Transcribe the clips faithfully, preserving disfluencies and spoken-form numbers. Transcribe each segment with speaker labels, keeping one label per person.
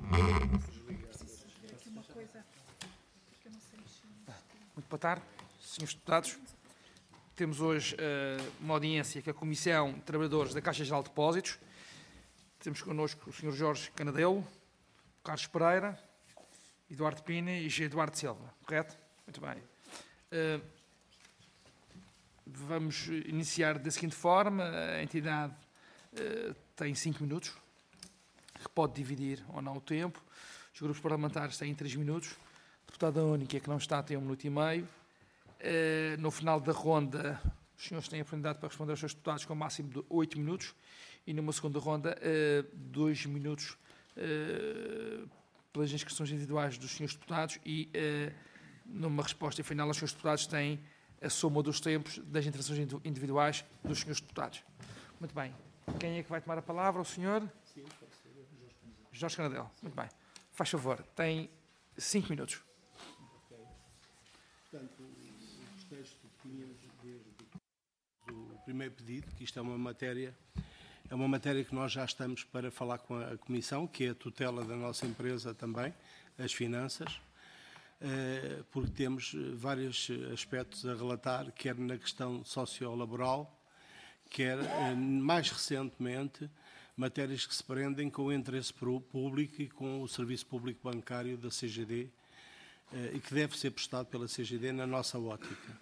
Speaker 1: Muito boa tarde, senhores deputados. Temos hoje uh, uma audiência com a Comissão de Trabalhadores da Caixa Geral de Depósitos. Temos connosco o senhor Jorge Canadelo, Carlos Pereira, Eduardo Pina e Eduardo Silva, correto? Muito bem. Uh, vamos iniciar da seguinte forma. A entidade uh, tem cinco minutos, que pode dividir ou não o tempo. Os grupos parlamentares têm três minutos. A deputada única, que não está, tem um minuto e meio. Uh, no final da ronda, os senhores têm a oportunidade para responder aos seus deputados com um máximo de oito minutos. E numa segunda ronda, uh, dois minutos uh, pelas inscrições individuais dos senhores deputados e uh, numa resposta final aos senhores deputados têm a soma dos tempos das intervenções individuais dos senhores deputados. Muito bem. Quem é que vai tomar a palavra? O senhor? Sim, pode ser. Jorge Canadelo. Muito bem. Faz favor. Tem cinco minutos.
Speaker 2: Ok. Portanto, os textos que tínhamos desde o primeiro pedido, que isto é uma matéria, é uma matéria que nós já estamos para falar com a Comissão, que é a tutela da nossa empresa também, as finanças, porque temos vários aspectos a relatar, quer na questão sociolaboral, quer, mais recentemente, matérias que se prendem com o interesse público e com o serviço público bancário da C G D e que deve ser prestado pela C G D na nossa ótica.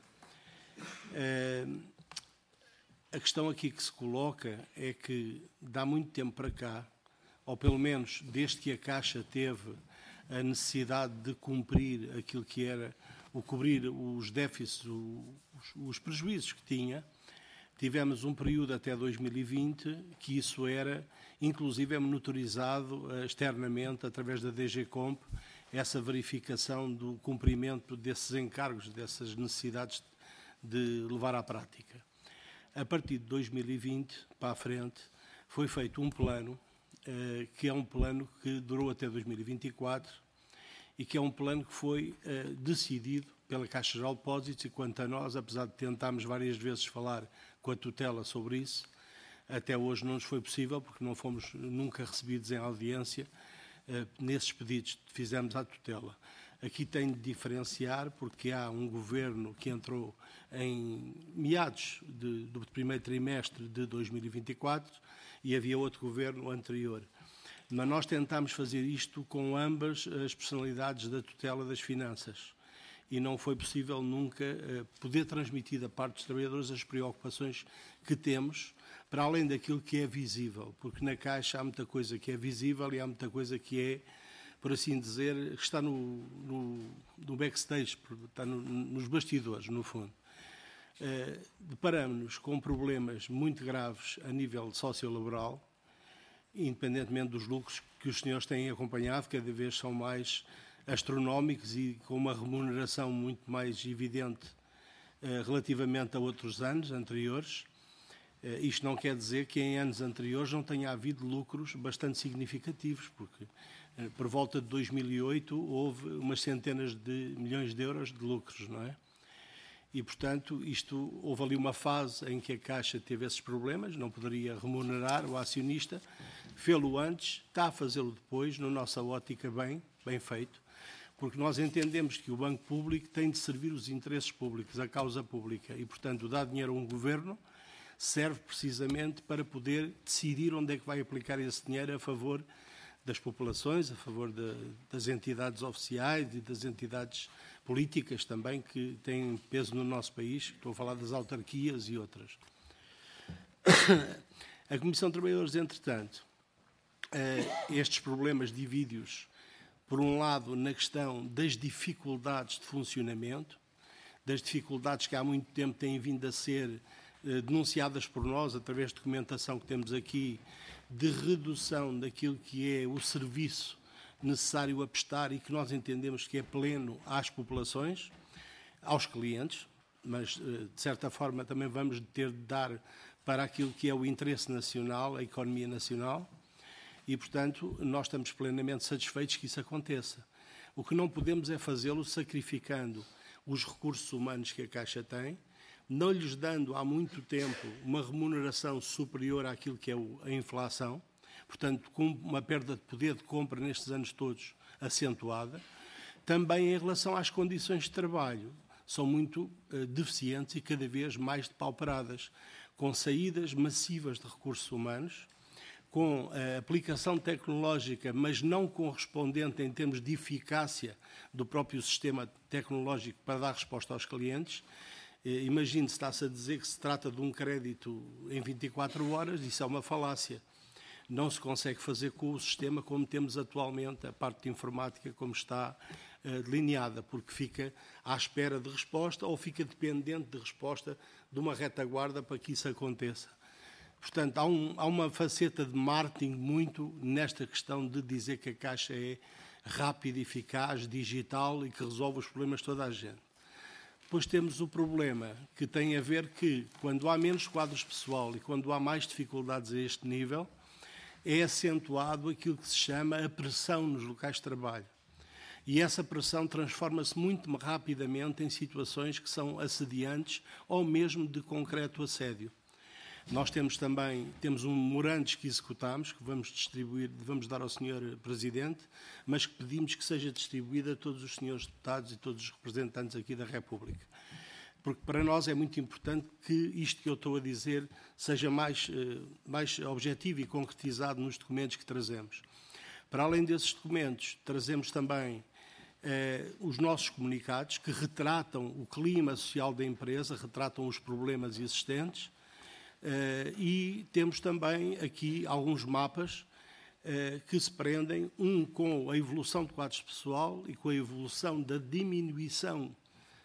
Speaker 2: A questão aqui que se coloca é que, dá muito tempo para cá, ou pelo menos desde que a Caixa teve a necessidade de cumprir aquilo que era, o cobrir os déficits, os, os prejuízos que tinha, tivemos um período até dois mil e vinte que isso era, inclusive, é monitorizado uh, externamente, através da D G Comp, essa verificação do cumprimento desses encargos, dessas necessidades de levar à prática. A partir de dois mil e vinte, para a frente, foi feito um plano, uh, que é um plano que durou até dois mil e vinte e quatro e que é um plano que foi uh, decidido pela Caixa Geral de Depósitos e, quanto a nós, apesar de tentarmos várias vezes falar com a tutela sobre isso, até hoje não nos foi possível, porque não fomos nunca recebidos em audiência uh, nesses pedidos que fizemos à tutela. Aqui tem de diferenciar, porque há um governo que entrou em meados de, do primeiro trimestre de dois mil e vinte e quatro e havia outro governo anterior. Mas nós tentámos fazer isto com ambas as personalidades da tutela das finanças e não foi possível nunca uh, poder transmitir da parte dos trabalhadores as preocupações que temos, para além daquilo que é visível, porque na Caixa há muita coisa que é visível e há muita coisa que é, por assim dizer, está no, no, no backstage, está no, nos bastidores, no fundo. Uh, deparamos-nos com problemas muito graves a nível sociolaboral, independentemente dos lucros que os senhores têm acompanhado, cada vez são mais astronómicos e com uma remuneração muito mais evidente uh, relativamente a outros anos anteriores. Uh, isto não quer dizer que em anos anteriores não tenha havido lucros bastante significativos, porque uh, por volta de dois mil e oito houve umas centenas de milhões de euros de lucros, não é? E, portanto, isto, houve ali uma fase em que a Caixa teve esses problemas, não poderia remunerar o acionista, fê-lo antes, está a fazê-lo depois, na nossa ótica bem, bem feito, porque nós entendemos que o Banco Público tem de servir os interesses públicos, a causa pública, e, portanto, dar dinheiro a um governo serve precisamente para poder decidir onde é que vai aplicar esse dinheiro a favor das populações, a favor de, das entidades oficiais e das entidades políticas também que têm peso no nosso país. Estou a falar das autarquias e outras. A Comissão de Trabalhadores, entretanto, estes problemas divide-os, por um lado, na questão das dificuldades de funcionamento, das dificuldades que há muito tempo têm vindo a ser denunciadas por nós, através de documentação que temos aqui, de redução daquilo que é o serviço necessário a prestar e que nós entendemos que é pleno às populações, aos clientes, mas, de certa forma, também vamos ter de dar para aquilo que é o interesse nacional, a economia nacional, e, portanto, nós estamos plenamente satisfeitos que isso aconteça. O que não podemos é fazê-lo sacrificando os recursos humanos que a Caixa tem, não lhes dando há muito tempo uma remuneração superior àquilo que é a inflação. portanto, com uma perda de poder de compra nestes anos todos acentuada. Também em relação às condições de trabalho, são muito uh, deficientes e cada vez mais depauperadas, com saídas massivas de recursos humanos, com a aplicação tecnológica, mas não correspondente em termos de eficácia do próprio sistema tecnológico para dar resposta aos clientes. Imagine se está-se a dizer que se trata de um crédito em vinte e quatro horas, isso é uma falácia. Não se consegue fazer com o sistema como temos atualmente, a parte de informática como está uh, delineada, porque fica à espera de resposta ou fica dependente de resposta de uma retaguarda para que isso aconteça. Portanto, há, um, há uma faceta de marketing muito nesta questão de dizer que a Caixa é rápida, eficaz, digital e que resolve os problemas de toda a gente. Depois temos o problema que tem a ver que, quando há menos quadros pessoal e quando há mais dificuldades a este nível, é acentuado aquilo que se chama a pressão nos locais de trabalho. E essa pressão transforma-se muito rapidamente em situações que são assediantes ou mesmo de concreto assédio. Nós temos também, temos um memorandos que executámos, que vamos distribuir, vamos dar ao senhor Presidente, mas que pedimos que seja distribuído a todos os senhores deputados e todos os representantes aqui da República. Porque para nós é muito importante que isto que eu estou a dizer seja mais, mais objetivo e concretizado nos documentos que trazemos. Para além desses documentos, trazemos também eh, os nossos comunicados que retratam o clima social da empresa, retratam os problemas existentes. Uh, e temos também aqui alguns mapas uh, que se prendem, um com a evolução de quadros pessoal e com a evolução da diminuição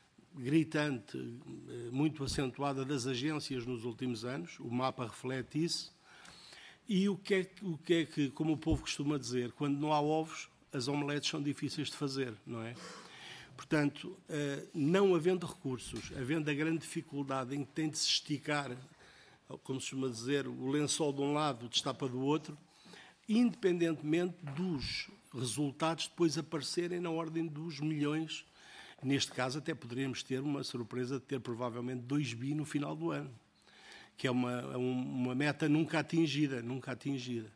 Speaker 2: gritante, uh, muito acentuada das agências nos últimos anos. O mapa reflete isso. E o que, é, o que é que, como o povo costuma dizer, quando não há ovos, as omeletes são difíceis de fazer, não é? Portanto, uh, não havendo recursos, havendo a grande dificuldade em que tem de se esticar, como se costuma dizer, o lençol de um lado destapa do outro, independentemente dos resultados depois aparecerem na ordem dos milhões. Neste caso, até poderíamos ter uma surpresa de ter provavelmente dois bi no final do ano, que é uma, uma meta nunca atingida, nunca atingida.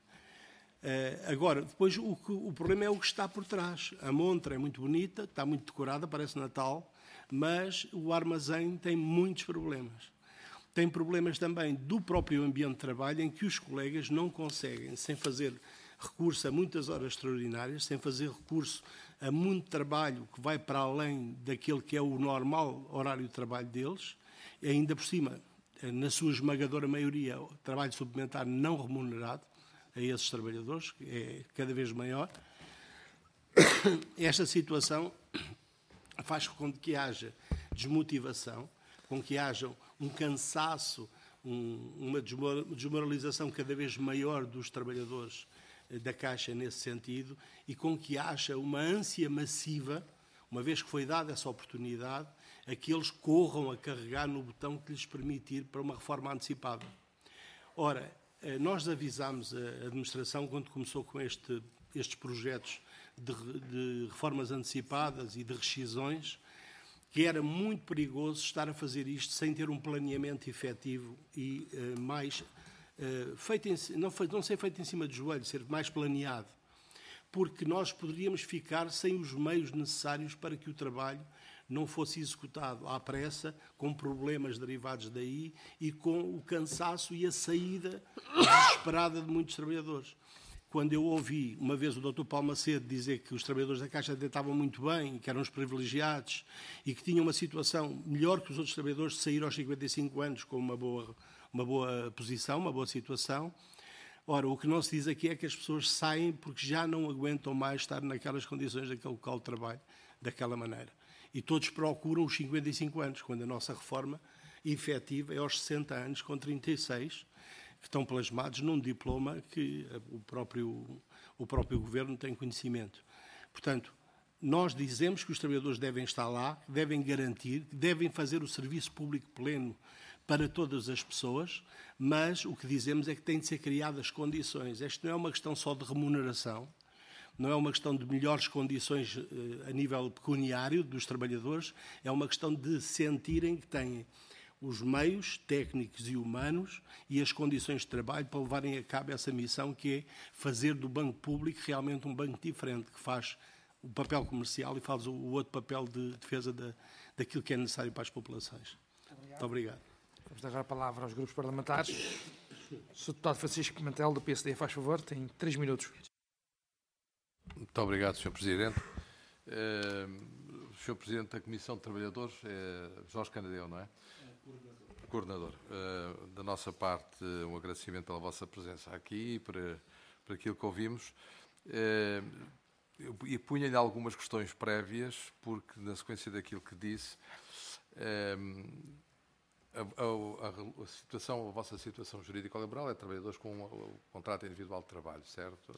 Speaker 2: Uh, agora, depois o, que, o problema é o que está por trás. A montra é muito bonita, está muito decorada, parece Natal, mas o armazém tem muitos problemas. Tem problemas também do próprio ambiente de trabalho, em que os colegas não conseguem, sem fazer recurso a muitas horas extraordinárias, sem fazer recurso a muito trabalho que vai para além daquele que é o normal horário de trabalho deles, e ainda por cima, na sua esmagadora maioria, o trabalho suplementar não remunerado a esses trabalhadores, que é cada vez maior. Esta situação faz com que haja desmotivação, com que haja um cansaço, um, uma desmoralização cada vez maior dos trabalhadores da Caixa nesse sentido e com que haja uma ânsia massiva, uma vez que foi dada essa oportunidade, a que eles corram a carregar no botão que lhes permite ir para uma reforma antecipada. Ora, nós avisámos a administração quando começou com este, estes projetos de, de reformas antecipadas e de rescisões, que era muito perigoso estar a fazer isto sem ter um planeamento efetivo e uh, mais, uh, feito em, não, não ser feito em cima de joelho, ser mais planeado, porque nós poderíamos ficar sem os meios necessários para que o trabalho não fosse executado à pressa, com problemas derivados daí e com o cansaço e a saída desesperada de muitos trabalhadores. Quando eu ouvi, uma vez, o doutor Paulo Macedo dizer que os trabalhadores da Caixa estavam muito bem, que eram os privilegiados e que tinham uma situação melhor que os outros trabalhadores de sair aos cinquenta e cinco anos com uma boa, uma boa posição, uma boa situação. Ora, o que não se diz aqui é que as pessoas saem porque já não aguentam mais estar naquelas condições daquele local de trabalho, daquela maneira. E todos procuram os cinquenta e cinco anos, quando a nossa reforma efetiva é aos sessenta anos, com trinta e seis, que estão plasmados num diploma que o próprio, o próprio Governo tem conhecimento. Portanto, nós dizemos que os trabalhadores devem estar lá, devem garantir, devem fazer o serviço público pleno para todas as pessoas, mas o que dizemos é que têm de ser criadas condições. Esta não é uma questão só de remuneração, não é uma questão de melhores condições a nível pecuniário dos trabalhadores, é uma questão de sentirem que têm os meios técnicos e humanos e as condições de trabalho para levarem a cabo essa missão, que é fazer do banco público realmente um banco diferente, que faz o papel comercial e faz o outro papel de defesa da, daquilo que é necessário para as populações. Muito obrigado.
Speaker 1: Vamos dar a palavra aos grupos parlamentares. O senhor Deputado Francisco Pimentel, do P S D, faz favor, tem três minutos.
Speaker 3: Muito obrigado, senhor Presidente. Uh, o senhor Presidente da Comissão de Trabalhadores é Jorge Canadeu, não é? É coordenador. Coordenador. Uh, da nossa parte, um agradecimento pela vossa presença aqui e para, para aquilo que ouvimos. Uh, eu, eu punha-lhe algumas questões prévias, porque na sequência daquilo que disse, uh, a, a, a, situação, a vossa situação jurídico-laboral é trabalhadores com um, um contrato individual de trabalho, certo?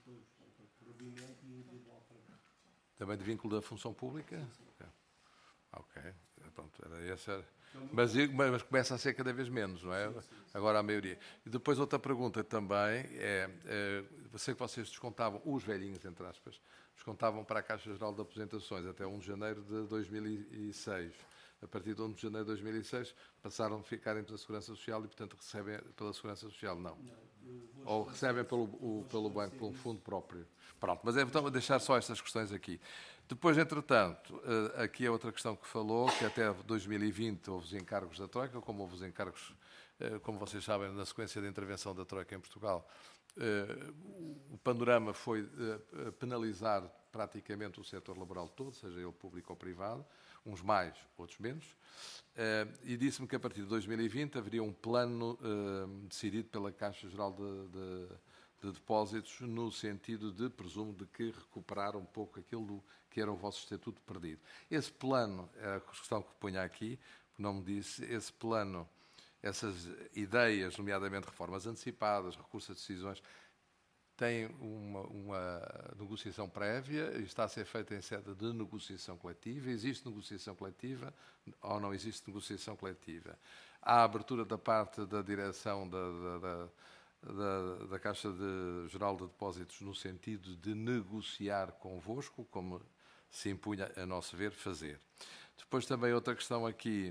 Speaker 3: Também de vínculo da função pública? Sim. Ok, pronto, era essa. Mas, mas começa a ser cada vez menos, não é? Sim, sim, sim. Agora a maioria. E depois outra pergunta também é, é, eu sei que vocês descontavam, os velhinhos, entre aspas, descontavam para a Caixa Geral de Aposentações até primeiro de janeiro de dois mil e seis. A partir de primeiro de janeiro de dois mil e seis passaram a ficar entre a Segurança Social e, portanto, recebem pela Segurança Social? Não. Não. Ou recebem pelo, o, pelo banco, pelo fundo próprio. Pronto, mas é então deixar só estas questões aqui. Depois, entretanto, aqui é outra questão que falou, que até dois mil e vinte houve os encargos da Troika, como houve os encargos, como vocês sabem, na sequência da intervenção da Troika em Portugal, o panorama foi penalizar praticamente o setor laboral todo, seja ele público ou privado, uns mais, outros menos, e disse-me que a partir de dois mil e vinte haveria um plano decidido pela Caixa Geral de, de, de Depósitos no sentido de, presumo, de que recuperar um pouco aquilo que era o vosso estatuto perdido. Esse plano, é a questão que ponho aqui, não me disse, esse plano, essas ideias, nomeadamente reformas antecipadas, recurso a decisões, tem uma, uma negociação prévia, está a ser feita em sede de negociação coletiva. Existe negociação coletiva ou não existe negociação coletiva? Há abertura da parte da direção da, da, da, da, da Caixa de Geral de Depósitos no sentido de negociar convosco, como se impunha, a nosso ver, fazer. Depois também outra questão aqui,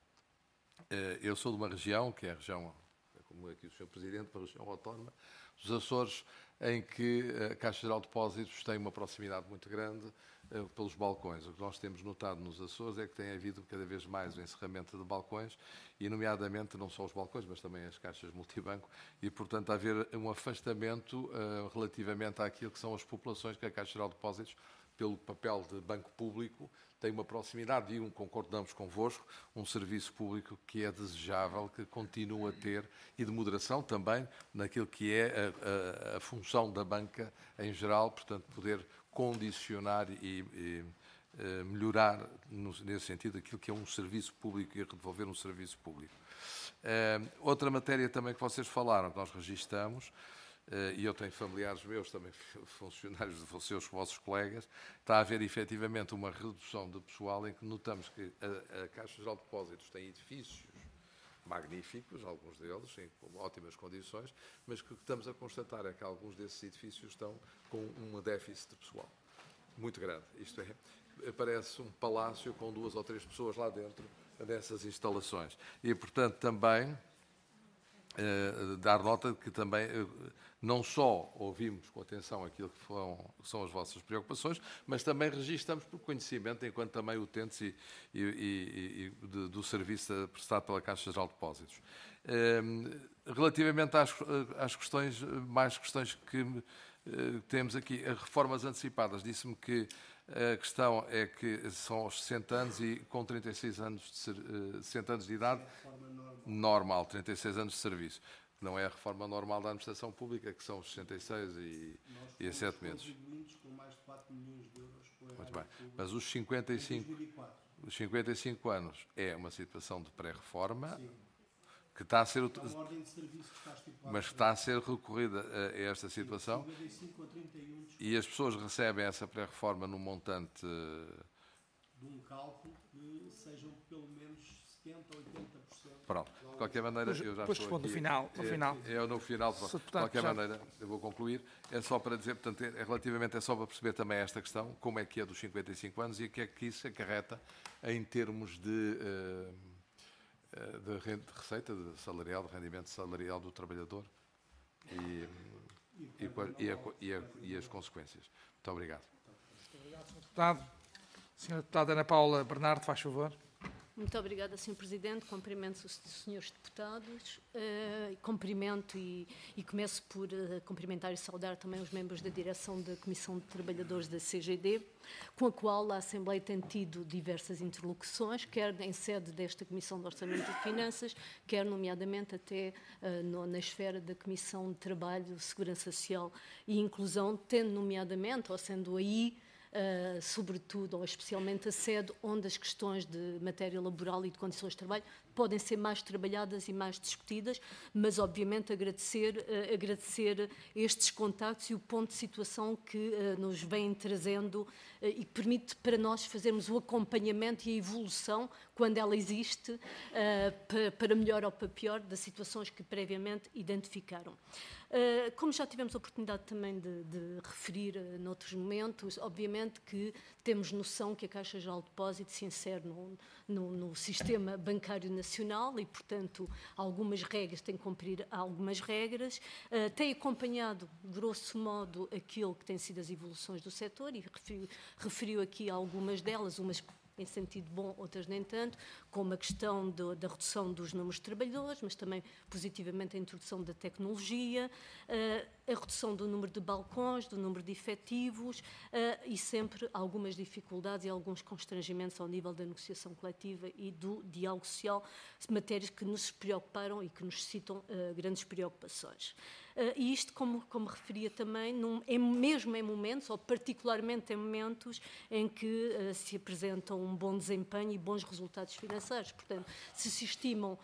Speaker 3: eu sou de uma região, que é a região, como aqui o senhor Presidente, uma região autónoma, dos Açores, em que a Caixa Geral de Depósitos tem uma proximidade muito grande uh, pelos balcões. O que nós temos notado nos Açores é que tem havido cada vez mais o encerramento de balcões, e nomeadamente não só os balcões, mas também as caixas multibanco, e portanto há haver um afastamento uh, relativamente àquilo que são as populações que a Caixa Geral de Depósitos, pelo papel de banco público, tem uma proximidade e um, concordamos convosco, um serviço público que é desejável, que continua a ter, e de moderação também naquilo que é a, a, a função da banca em geral, portanto, poder condicionar e, e uh, melhorar, no, nesse sentido, aquilo que é um serviço público e devolver um serviço público. Uh, outra matéria também que vocês falaram, que nós registamos, Uh, e eu tenho familiares meus, também funcionários de seus vossos colegas, está a haver efetivamente uma redução de pessoal em que notamos que a, a Caixa Geral de Depósitos tem edifícios magníficos, alguns deles, em ótimas condições, mas que o que estamos a constatar é que alguns desses edifícios estão com um déficit de pessoal muito grande. Isto é, parece um palácio com duas ou três pessoas lá dentro dessas instalações. E, portanto, também Uh, dar nota de que também uh, não só ouvimos com atenção aquilo que, foram, que são as vossas preocupações, mas também registramos por conhecimento, enquanto também utentes e, e, e, e de, do serviço prestado pela Caixa Geral de Depósitos. Uh, relativamente às, às questões, mais questões que uh, temos aqui, as reformas antecipadas, disse-me que a questão é que são aos sessenta anos e com trinta e seis anos de, uh, sessenta anos de idade, normal, trinta e seis anos de serviço. Não é a reforma normal da administração pública, que são os sessenta e seis e, e a sete meses.
Speaker 2: Com mais de quatro milhões de euros por
Speaker 3: Muito bem. Mas os cinquenta e cinco, os cinquenta e cinco anos é uma situação de pré-reforma, que está a ser, mas que está a ser recorrida a esta situação, e as pessoas recebem essa pré-reforma num montante
Speaker 2: de um cálculo que sejam pelo menos setenta, oitenta por cento.
Speaker 3: Pronto, de qualquer maneira,
Speaker 1: depois,
Speaker 3: eu já
Speaker 1: depois
Speaker 3: estou aqui.
Speaker 1: No final, no
Speaker 3: é,
Speaker 1: final.
Speaker 3: É, é no final, de qualquer já... maneira, eu vou concluir. É só para dizer, portanto, é, relativamente, é só para perceber também esta questão, como é que é dos cinquenta e cinco anos e o que é que isso acarreta em termos de... Uh, de, renda, de receita de salarial, de rendimento salarial do trabalhador e, e, e, a, e, a, e as consequências. Muito obrigado.
Speaker 1: Muito obrigado, senhor Deputado. senhora Deputada Ana Paula Bernardo, faz favor.
Speaker 4: Muito obrigada, senhor Presidente. Cumprimento os senhores deputados. Uh, cumprimento e, e começo por uh, cumprimentar e saudar também os membros da direção da Comissão de Trabalhadores da C G D, com a qual a Assembleia tem tido diversas interlocuções, quer em sede desta Comissão de Orçamento e Finanças, quer nomeadamente até uh, no, na esfera da Comissão de Trabalho, Segurança Social e Inclusão, tendo nomeadamente, ou sendo aí, Uh, sobretudo ou especialmente a sede onde as questões de matéria laboral e de condições de trabalho podem ser mais trabalhadas e mais discutidas, mas obviamente agradecer, uh, agradecer estes contactos e o ponto de situação que uh, nos vem trazendo uh, e que permite para nós fazermos o acompanhamento e a evolução, quando ela existe, uh, para, para melhor ou para pior, das situações que previamente identificaram. Uh, como já tivemos a oportunidade também de, de referir uh, noutros momentos, obviamente que temos noção que a Caixa Geral de Depósitos se insere no, no, no sistema bancário nacional e, portanto, algumas regras, tem que cumprir algumas regras, uh, tem acompanhado, grosso modo, aquilo que têm sido as evoluções do setor e referiu, referiu aqui algumas delas, umas em sentido bom, outras nem tanto, como a questão do, da redução dos números de trabalhadores, mas também positivamente a introdução da tecnologia, uh, a redução do número de balcões, do número de efetivos uh, e sempre algumas dificuldades e alguns constrangimentos ao nível da negociação coletiva e do diálogo social, matérias que nos preocuparam e que nos suscitam uh, grandes preocupações. Uh, e isto, como, como referia também, num, em, mesmo em momentos, ou particularmente em momentos, em que uh, se apresentam um bom desempenho e bons resultados financeiros. Portanto, se se estimam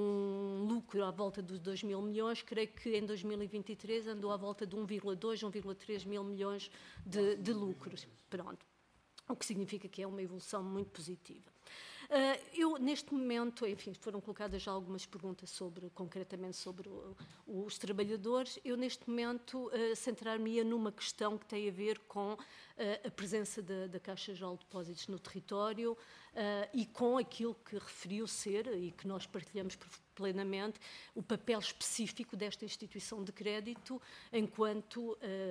Speaker 4: um lucro à volta dos dois mil milhões, creio que em dois mil e vinte e três andou à volta de um vírgula dois, um vírgula três mil milhões de, de lucros. Pronto. O que significa que é uma evolução muito positiva. Uh, eu, neste momento, enfim, foram colocadas já algumas perguntas sobre, concretamente sobre o, os trabalhadores. Eu, neste momento, uh, centrar-me-ia numa questão que tem a ver com uh, a presença da, da Caixa Geral de Depósitos no território uh, e com aquilo que referiu ser, e que nós partilhamos plenamente, o papel específico desta instituição de crédito enquanto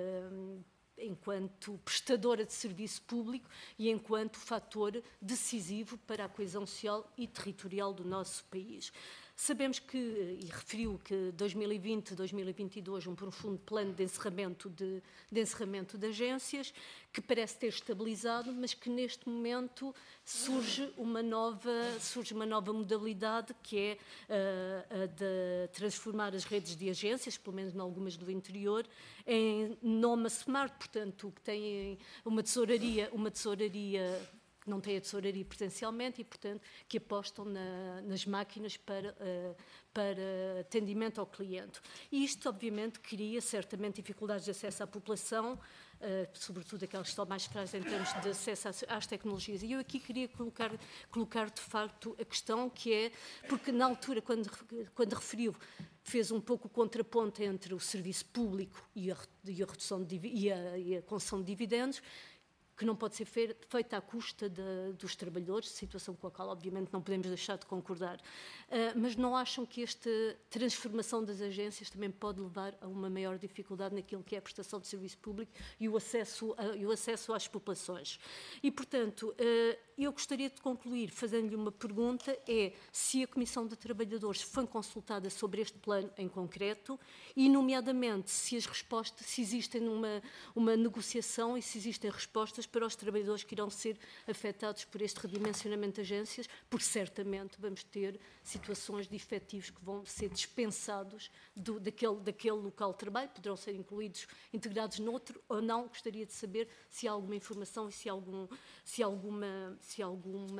Speaker 4: uh, enquanto prestadora de serviço público e enquanto fator decisivo para a coesão social e territorial do nosso país. Sabemos que, e referiu que dois mil e vinte, dois mil e vinte e dois, um profundo plano de encerramento de, de encerramento de agências, que parece ter estabilizado, mas que neste momento surge uma nova, surge uma nova modalidade, que é uh, a de transformar as redes de agências, pelo menos em algumas do interior, em noma smart, portanto, que têm uma tesouraria, uma tesouraria não têm a tesouraria presencialmente e, portanto, que apostam na, nas máquinas para, uh, para atendimento ao cliente. E isto, obviamente, cria certamente dificuldades de acesso à população, Uh, sobretudo aquelas que estão mais frágeis em termos de acesso às, às tecnologias. E eu aqui queria colocar, colocar, de facto, a questão que é, porque na altura, quando, quando referiu, fez um pouco o contraponto entre o serviço público e a, e a redução de, e a, e a concessão de dividendos, que não pode ser feita à custa de, dos trabalhadores, situação com a qual, obviamente, não podemos deixar de concordar. Uh, mas não acham que esta transformação das agências também pode levar a uma maior dificuldade naquilo que é a prestação de serviço público e o acesso, a, e o acesso às populações? E, portanto, uh, eu gostaria de concluir fazendo-lhe uma pergunta, é se a Comissão de Trabalhadores foi consultada sobre este plano em concreto e, nomeadamente, se as respostas, se existem uma, uma negociação e se existem respostas para os trabalhadores que irão ser afetados por este redimensionamento de agências, porque certamente vamos ter situações de efetivos que vão ser dispensados do, daquele, daquele local de trabalho, poderão ser incluídos, integrados noutro ou não. Gostaria de saber se há alguma informação e se há, algum, se há alguma, se há alguma,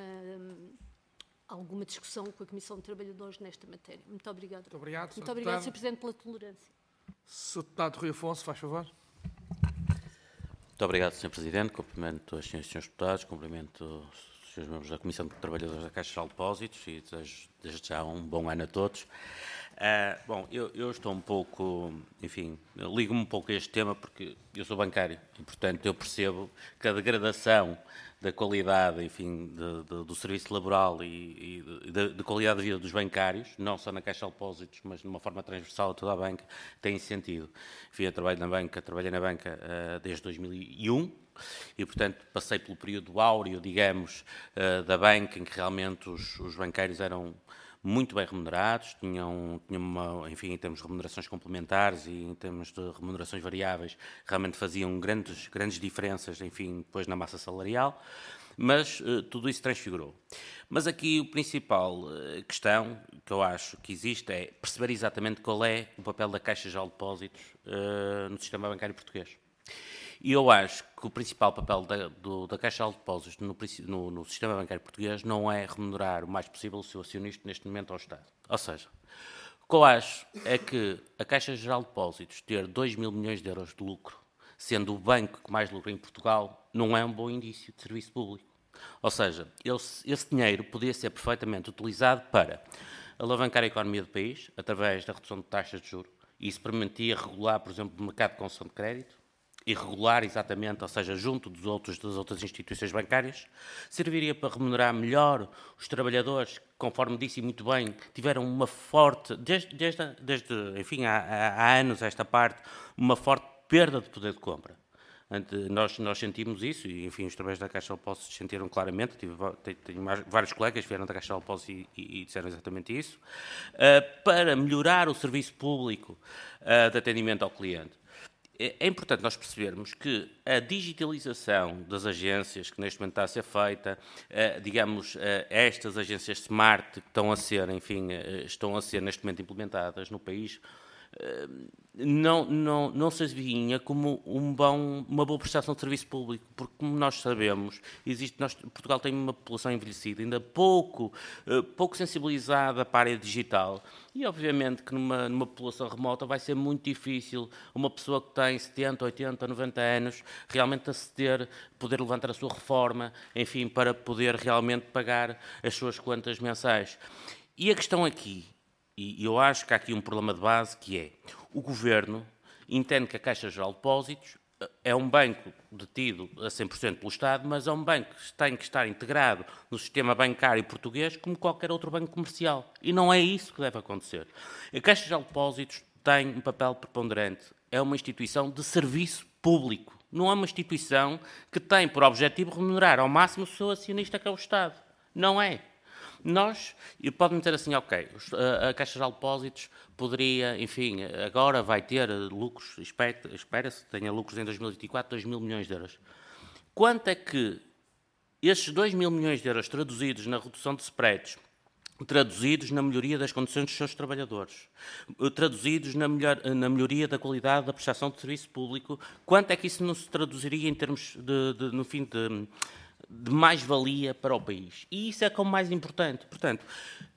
Speaker 4: alguma discussão com a Comissão de Trabalhadores nesta matéria. Muito obrigada.
Speaker 1: Muito obrigado,
Speaker 4: Muito obrigado, senhor Presidente, pela tolerância.
Speaker 1: senhor Deputado Rui Afonso, faz favor.
Speaker 5: Muito obrigado, senhor Presidente. Cumprimento as senhoras e senhores deputados, cumprimento os senhores membros da Comissão de Trabalhadores da Caixa Geral de Depósitos e desejo desde já um bom ano a todos. Uh, bom, eu, eu estou um pouco, enfim, ligo-me um pouco a este tema porque eu sou bancário e, portanto, eu percebo que a degradação da qualidade, enfim, de, de, do serviço laboral e, e de, de qualidade de vida dos bancários, não só na Caixa de Depósitos, mas de uma forma transversal a toda a banca, tem sentido. Enfim, eu trabalho na banca, trabalhei na banca uh, desde dois mil e um e, portanto, passei pelo período áureo, digamos, uh, da banca, em que realmente os, os bancários eram muito bem remunerados, tinham, tinham uma, enfim, em termos de remunerações complementares e em termos de remunerações variáveis, realmente faziam grandes, grandes diferenças, enfim, depois na massa salarial, mas uh, tudo isso transfigurou. Mas aqui o principal uh, questão que eu acho que existe é perceber exatamente qual é o papel da Caixa Geral de Depósitos uh, no sistema bancário português. E eu acho que o principal papel da, do, da Caixa de Depósitos no, no, no sistema bancário português não é remunerar o mais possível o seu acionista, neste momento, ao Estado. Ou seja, o que eu acho é que a Caixa Geral de Depósitos ter dois mil milhões de euros de lucro, sendo o banco que mais lucra em Portugal, não é um bom indício de serviço público. Ou seja, esse, esse dinheiro podia ser perfeitamente utilizado para alavancar a economia do país, através da redução de taxas de juros, e isso permitia regular, por exemplo, o mercado de concessão de crédito, e regular exatamente, ou seja, junto dos outros, das outras instituições bancárias, serviria para remunerar melhor os trabalhadores, que, conforme disse muito bem, tiveram uma forte, desde, desde, desde enfim, há, há anos esta parte, uma forte perda de poder de compra. Nós, nós sentimos isso, e enfim, os trabalhadores da Caixa de Depósitos sentiram claramente, tive, tenho vários colegas que vieram da Caixa de Depósitos e, e, e disseram exatamente isso, uh, para melhorar o serviço público uh, de atendimento ao cliente. É importante nós percebermos que a digitalização das agências que neste momento está a ser feita, digamos, estas agências smart que estão a ser, enfim, estão a ser neste momento implementadas no país, não, não, não se adivinha como um bom, uma boa prestação de serviço público, porque, como nós sabemos, existe, nós, Portugal tem uma população envelhecida, ainda pouco, pouco sensibilizada para a área digital, e obviamente que numa, numa população remota vai ser muito difícil uma pessoa que tem setenta, oitenta, noventa anos realmente aceder, poder levantar a sua reforma, enfim, para poder realmente pagar as suas contas mensais. E a questão aqui, e eu acho que há aqui um problema de base, que é o Governo entende que a Caixa Geral de Depósitos é um banco detido a cem por cento pelo Estado, mas é um banco que tem que estar integrado no sistema bancário português como qualquer outro banco comercial. E não é isso que deve acontecer. A Caixa Geral de Depósitos tem um papel preponderante. É uma instituição de serviço público. Não é uma instituição que tem por objetivo remunerar ao máximo o seu acionista, que é o Estado. Não é. Nós, e pode-me dizer assim, ok, a Caixa Geral de Depósitos poderia, enfim, agora vai ter lucros, espera-se que tenha lucros em dois mil e vinte e quatro, dois mil milhões de euros. Quanto é que estes dois mil milhões de euros traduzidos na redução de spreads, traduzidos na melhoria das condições dos seus trabalhadores, traduzidos na, melhor, na melhoria da qualidade da prestação de serviço público, quanto é que isso não se traduziria em termos de, de no fim, de... de mais-valia para o país. E isso é como mais importante. Portanto,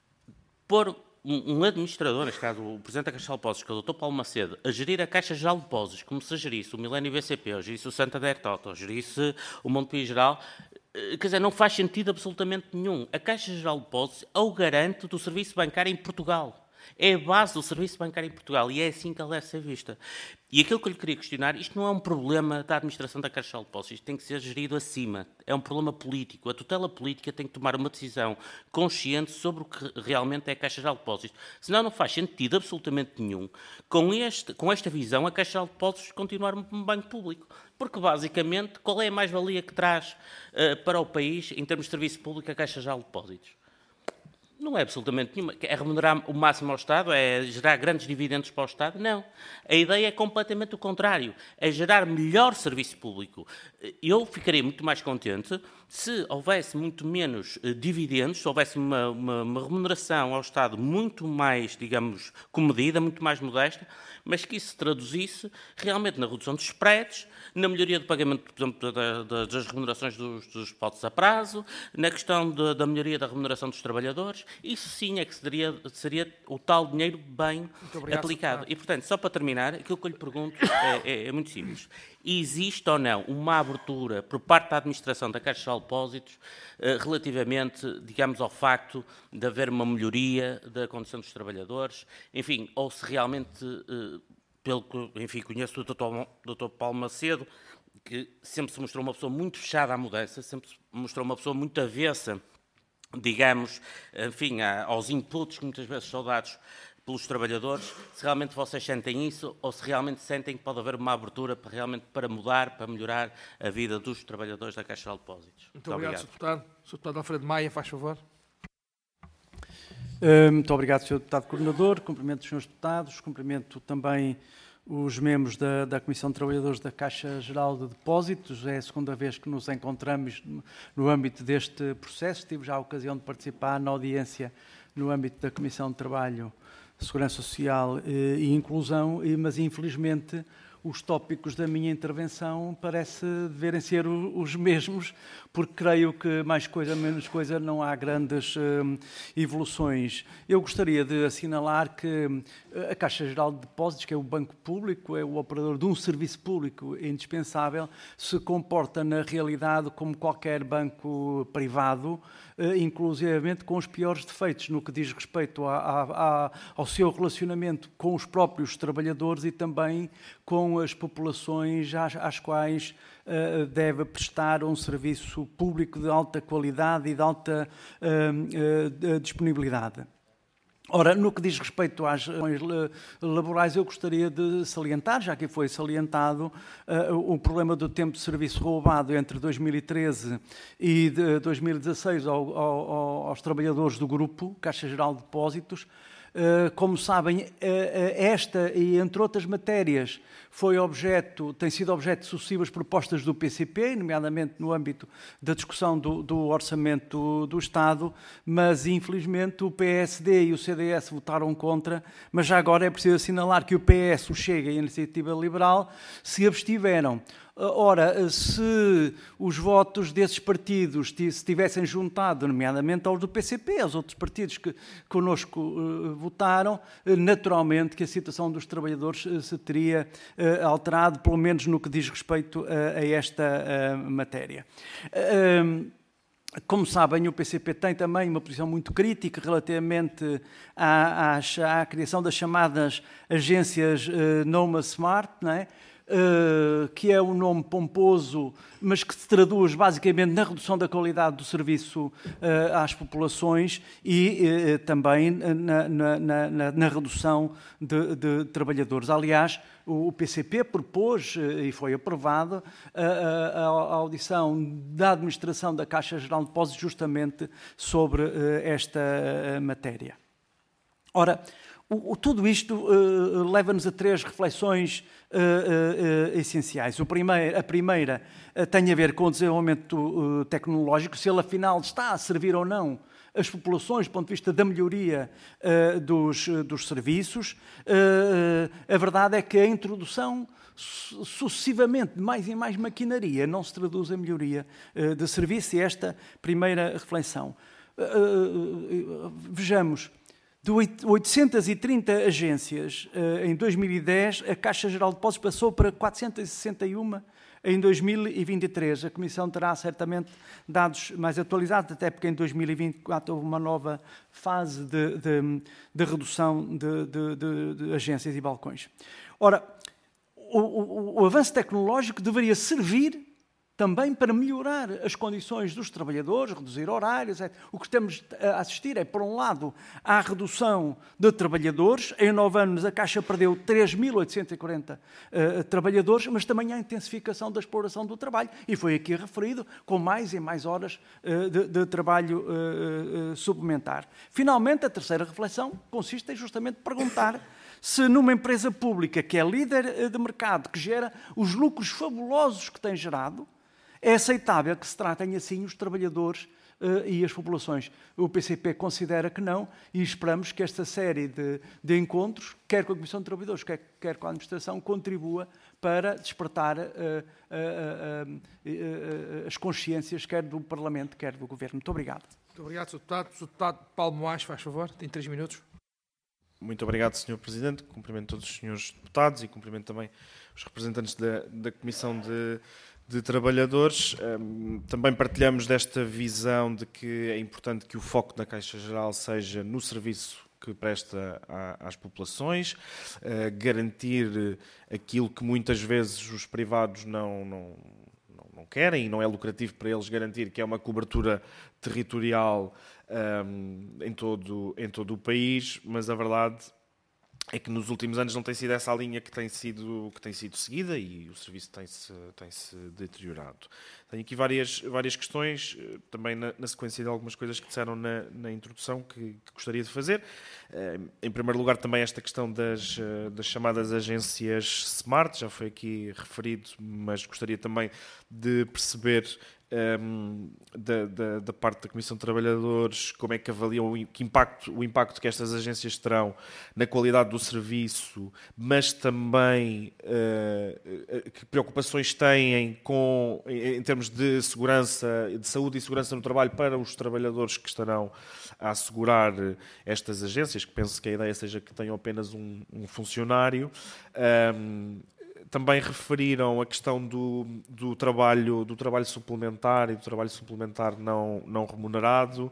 Speaker 5: pôr um administrador, neste caso o Presidente da Caixa Geral de Depósitos, que é o doutor Paulo Macedo, a gerir a Caixa Geral de Depósitos, como se gerisse o Milênio B C P, ou gerisse o Santander Toto, ou gerisse o Montepio Geral, quer dizer, não faz sentido absolutamente nenhum. A Caixa Geral de Depósitos é o garante do serviço bancário em Portugal. É a base do serviço bancário em Portugal e é assim que ela deve ser vista. E aquilo que eu lhe queria questionar, isto não é um problema da administração da Caixa Geral de Depósitos, isto tem que ser gerido acima. É um problema político. A tutela política tem que tomar uma decisão consciente sobre o que realmente é a Caixa Geral de Depósitos. Senão não faz sentido absolutamente nenhum, com, este, com esta visão, a Caixa Geral de Depósitos continuar um banco público. Porque, basicamente, qual é a mais-valia que traz uh, para o país, em termos de serviço público, a Caixa Geral de Depósitos? Não é absolutamente nenhuma. É remunerar o máximo ao Estado? É gerar grandes dividendos para o Estado? Não. A ideia é completamente o contrário. É gerar melhor serviço público. Eu ficaria muito mais contente se houvesse muito menos uh, dividendos, se houvesse uma, uma, uma remuneração ao Estado muito mais, digamos, comedida, muito mais modesta, mas que isso se traduzisse realmente na redução dos spreads, na melhoria do pagamento, por exemplo, da, da, das remunerações dos, dos depósitos a prazo, na questão de, da melhoria da remuneração dos trabalhadores, isso sim é que seria, seria o tal dinheiro bem
Speaker 1: obrigado,
Speaker 5: aplicado.
Speaker 1: secretário.
Speaker 5: E, portanto, só para terminar, aquilo que eu lhe pergunto é, é, é muito simples. Existe ou não uma abertura por parte da administração da Caixa Geral de Depósitos eh, relativamente, digamos, ao facto de haver uma melhoria da condição dos trabalhadores? Enfim, ou se realmente, eh, pelo que, enfim, conheço o doutor doutor Paulo Macedo, que sempre se mostrou uma pessoa muito fechada à mudança, sempre se mostrou uma pessoa muito avessa, digamos, enfim, aos inputs que muitas vezes são dados pelos trabalhadores, se realmente vocês sentem isso ou se realmente sentem que pode haver uma abertura para realmente para mudar, para melhorar a vida dos trabalhadores da Caixa Geral de Depósitos.
Speaker 1: Muito obrigado, senhor Deputado. senhor Deputado Alfredo Maia, faz favor.
Speaker 6: Muito obrigado, senhor Deputado Coordenador. Cumprimento os senhores deputados, cumprimento também os membros da, da Comissão de Trabalhadores da Caixa Geral de Depósitos. É a segunda vez que nos encontramos no, no âmbito deste processo. Tive já a ocasião de participar na audiência no âmbito da Comissão de Trabalho, Segurança Social e Inclusão, mas infelizmente os tópicos da minha intervenção parece deverem ser os mesmos, porque creio que mais coisa, menos coisa, não há grandes uh, evoluções. Eu gostaria de assinalar que a Caixa Geral de Depósitos, que é o banco público, é o operador de um serviço público indispensável, se comporta na realidade como qualquer banco privado, uh, inclusivamente com os piores defeitos no que diz respeito a, a, a, ao seu relacionamento com os próprios trabalhadores e também com as populações às, às quais uh, deve prestar um serviço público de alta qualidade e de alta uh, uh, disponibilidade. Ora, no que diz respeito às relações laborais, eu gostaria de salientar, já que foi salientado, uh, o problema do tempo de serviço roubado entre dois mil e treze e de dois mil e dezasseis ao, ao, aos trabalhadores do grupo Caixa Geral de Depósitos. Como sabem, esta e entre outras matérias foi objeto, tem sido objeto de sucessivas propostas do P C P, nomeadamente no âmbito da discussão do, do orçamento do Estado, mas infelizmente o P S D e o C D S votaram contra, mas já agora é preciso assinalar que o P S, o Chega e a Iniciativa Liberal se abstiveram. Ora, se os votos desses partidos se tivessem juntado, nomeadamente aos do P C P, aos outros partidos que connosco uh, votaram, uh, naturalmente que a situação dos trabalhadores uh, se teria uh, alterado, pelo menos no que diz respeito uh, a esta uh, matéria. Uh, Como sabem, o P C P tem também uma posição muito crítica relativamente à, à, à criação das chamadas agências uh, Noma Smart, não é? Uh, que é um nome pomposo, mas que se traduz basicamente na redução da qualidade do serviço uh, às populações e uh, também na, na, na, na redução de, de trabalhadores. Aliás, o P C P propôs, uh, e foi aprovado, a, a, a audição da administração da Caixa Geral de Depósitos justamente sobre uh, esta uh, matéria. Ora, O, o, tudo isto uh, leva-nos a três reflexões uh, uh, uh, essenciais. O primeiro, a primeira uh, tem a ver com o desenvolvimento uh, tecnológico, se ele afinal está a servir ou não as populações do ponto de vista da melhoria uh, dos, uh, dos serviços. Uh, a verdade é que a introdução sucessivamente de mais e mais maquinaria não se traduz em melhoria uh, de serviço, e esta primeira reflexão. Uh, uh, uh, vejamos. De oitocentas e trinta agências em dois mil e dez, a Caixa Geral de Depósitos passou para quatrocentas e sessenta e uma em dois mil e vinte e três. A Comissão terá certamente dados mais atualizados, até porque em dois mil e vinte e quatro houve uma nova fase de, de, de redução de, de, de, de agências e balcões. Ora, o, o, o avanço tecnológico deveria servir também para melhorar as condições dos trabalhadores, reduzir horários. O que estamos a assistir é, por um lado, à redução de trabalhadores. Em nove anos, a Caixa perdeu três mil oitocentos e quarenta uh, trabalhadores, mas também à intensificação da exploração do trabalho. E foi aqui referido, com mais e mais horas uh, de, de trabalho uh, uh, suplementar. Finalmente, a terceira reflexão consiste em justamente perguntar se numa empresa pública que é líder de mercado, que gera os lucros fabulosos que tem gerado, é aceitável que se tratem assim os trabalhadores uh, e as populações. O P C P considera que não e esperamos que esta série de, de encontros, quer com a Comissão de Trabalhadores, quer, quer com a Administração, contribua para despertar uh, uh, uh, uh, uh, as consciências, quer do Parlamento, quer do Governo. Muito obrigado.
Speaker 1: Muito obrigado, senhor Deputado. senhor Deputado Paulo Moaes, faz favor, tem três minutos.
Speaker 7: Muito obrigado, senhor Presidente. Cumprimento todos os senhores deputados e cumprimento também os representantes da, da Comissão de, de Trabalhadores. Um, também partilhamos desta visão de que é importante que o foco da Caixa Geral seja no serviço que presta a, às populações, uh, garantir aquilo que muitas vezes os privados não, não, não, não querem e não é lucrativo para eles garantir, que é uma cobertura territorial um, em, todo, em todo o país, mas a verdade é que nos últimos anos não tem sido essa a linha que tem sido, que tem sido seguida e o serviço tem-se tem-se deteriorado. Tenho aqui várias, várias questões, também na, na sequência de algumas coisas que disseram na, na introdução que, que gostaria de fazer. Em primeiro lugar, também esta questão das, das chamadas agências SMART, já foi aqui referido, mas gostaria também de perceber Um, da, da, da parte da Comissão de Trabalhadores, como é que avaliam o, que impacto, o impacto que estas agências terão na qualidade do serviço, mas também uh, que preocupações têm com, em, em termos de segurança, de saúde e segurança no trabalho para os trabalhadores que estarão a assegurar estas agências, que penso que a ideia seja que tenham apenas um, um funcionário. Um, Também referiram a questão do, do, trabalho, do trabalho suplementar e do trabalho suplementar não, não remunerado,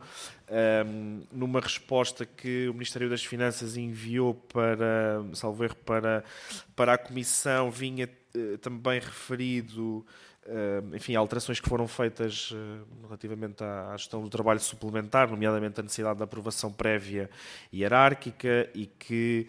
Speaker 7: um, numa resposta que o Ministério das Finanças enviou para, salvo erro, para, para a Comissão, vinha uh, também referido Uh, enfim, alterações que foram feitas uh, relativamente à, à gestão do trabalho suplementar, nomeadamente a necessidade de aprovação prévia e hierárquica e que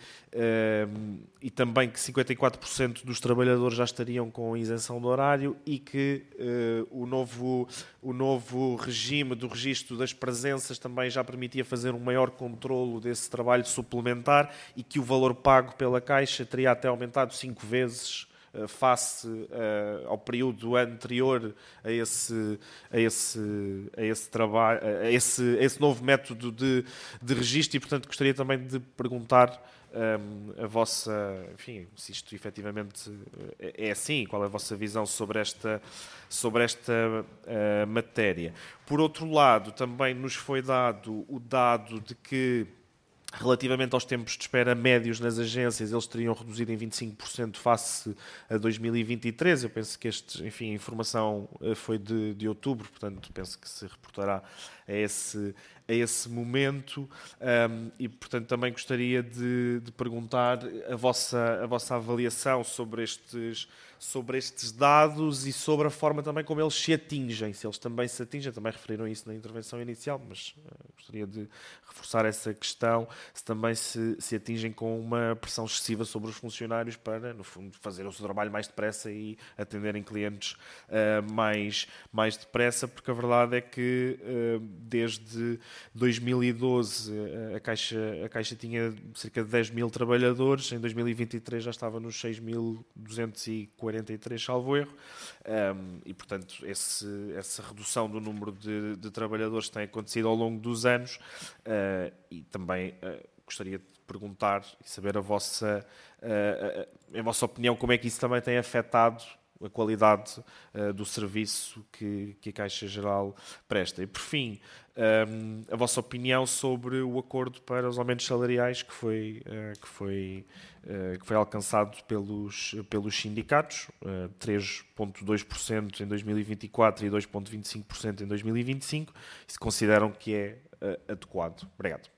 Speaker 7: uh, e também que cinquenta e quatro por cento dos trabalhadores já estariam com isenção de horário e que uh, o, novo, o novo regime do registro das presenças também já permitia fazer um maior controlo desse trabalho suplementar e que o valor pago pela Caixa teria até aumentado cinco vezes face uh, ao período anterior a esse, a esse, a esse trabalho, a esse, a esse novo método de, de registro e, portanto, gostaria também de perguntar um, a vossa, enfim, se isto efetivamente é assim, qual é a vossa visão sobre esta, sobre esta uh, matéria. Por outro lado, também nos foi dado o dado de que relativamente aos tempos de espera médios nas agências, eles teriam reduzido em vinte e cinco por cento face a dois mil e vinte e três. Eu penso que este, enfim, a informação foi de, de outubro, portanto, penso que se reportará a esse, a esse momento. Um, e, portanto, também gostaria de, de perguntar a vossa, a vossa avaliação sobre estes, sobre estes dados e sobre a forma também como eles se atingem, se eles também se atingem, também referiram isso na intervenção inicial, mas uh, gostaria de reforçar essa questão, se também se, se atingem com uma pressão excessiva sobre os funcionários para, no fundo, fazer o seu trabalho mais depressa e atenderem clientes uh, mais, mais depressa, porque a verdade é que uh, desde dois mil e doze uh, a, Caixa, a Caixa tinha cerca de dez mil trabalhadores, em dois mil e vinte e três já estava nos seis mil duzentos e quarenta e três, salvo erro, um, e, portanto, esse, essa redução do número de, de trabalhadores tem acontecido ao longo dos anos, uh, e também uh, gostaria de perguntar e saber a vossa, uh, a, a vossa opinião, como é que isso também tem afetado a qualidade uh, do serviço que, que a Caixa Geral presta. E, por fim, um, a vossa opinião sobre o acordo para os aumentos salariais que foi, uh, que foi, uh, que foi alcançado pelos, pelos sindicatos, uh, três vírgula dois por cento em dois mil e vinte e quatro e dois vírgula vinte e cinco por cento em dois mil e vinte e cinco, e se consideram que é uh, adequado. Obrigado.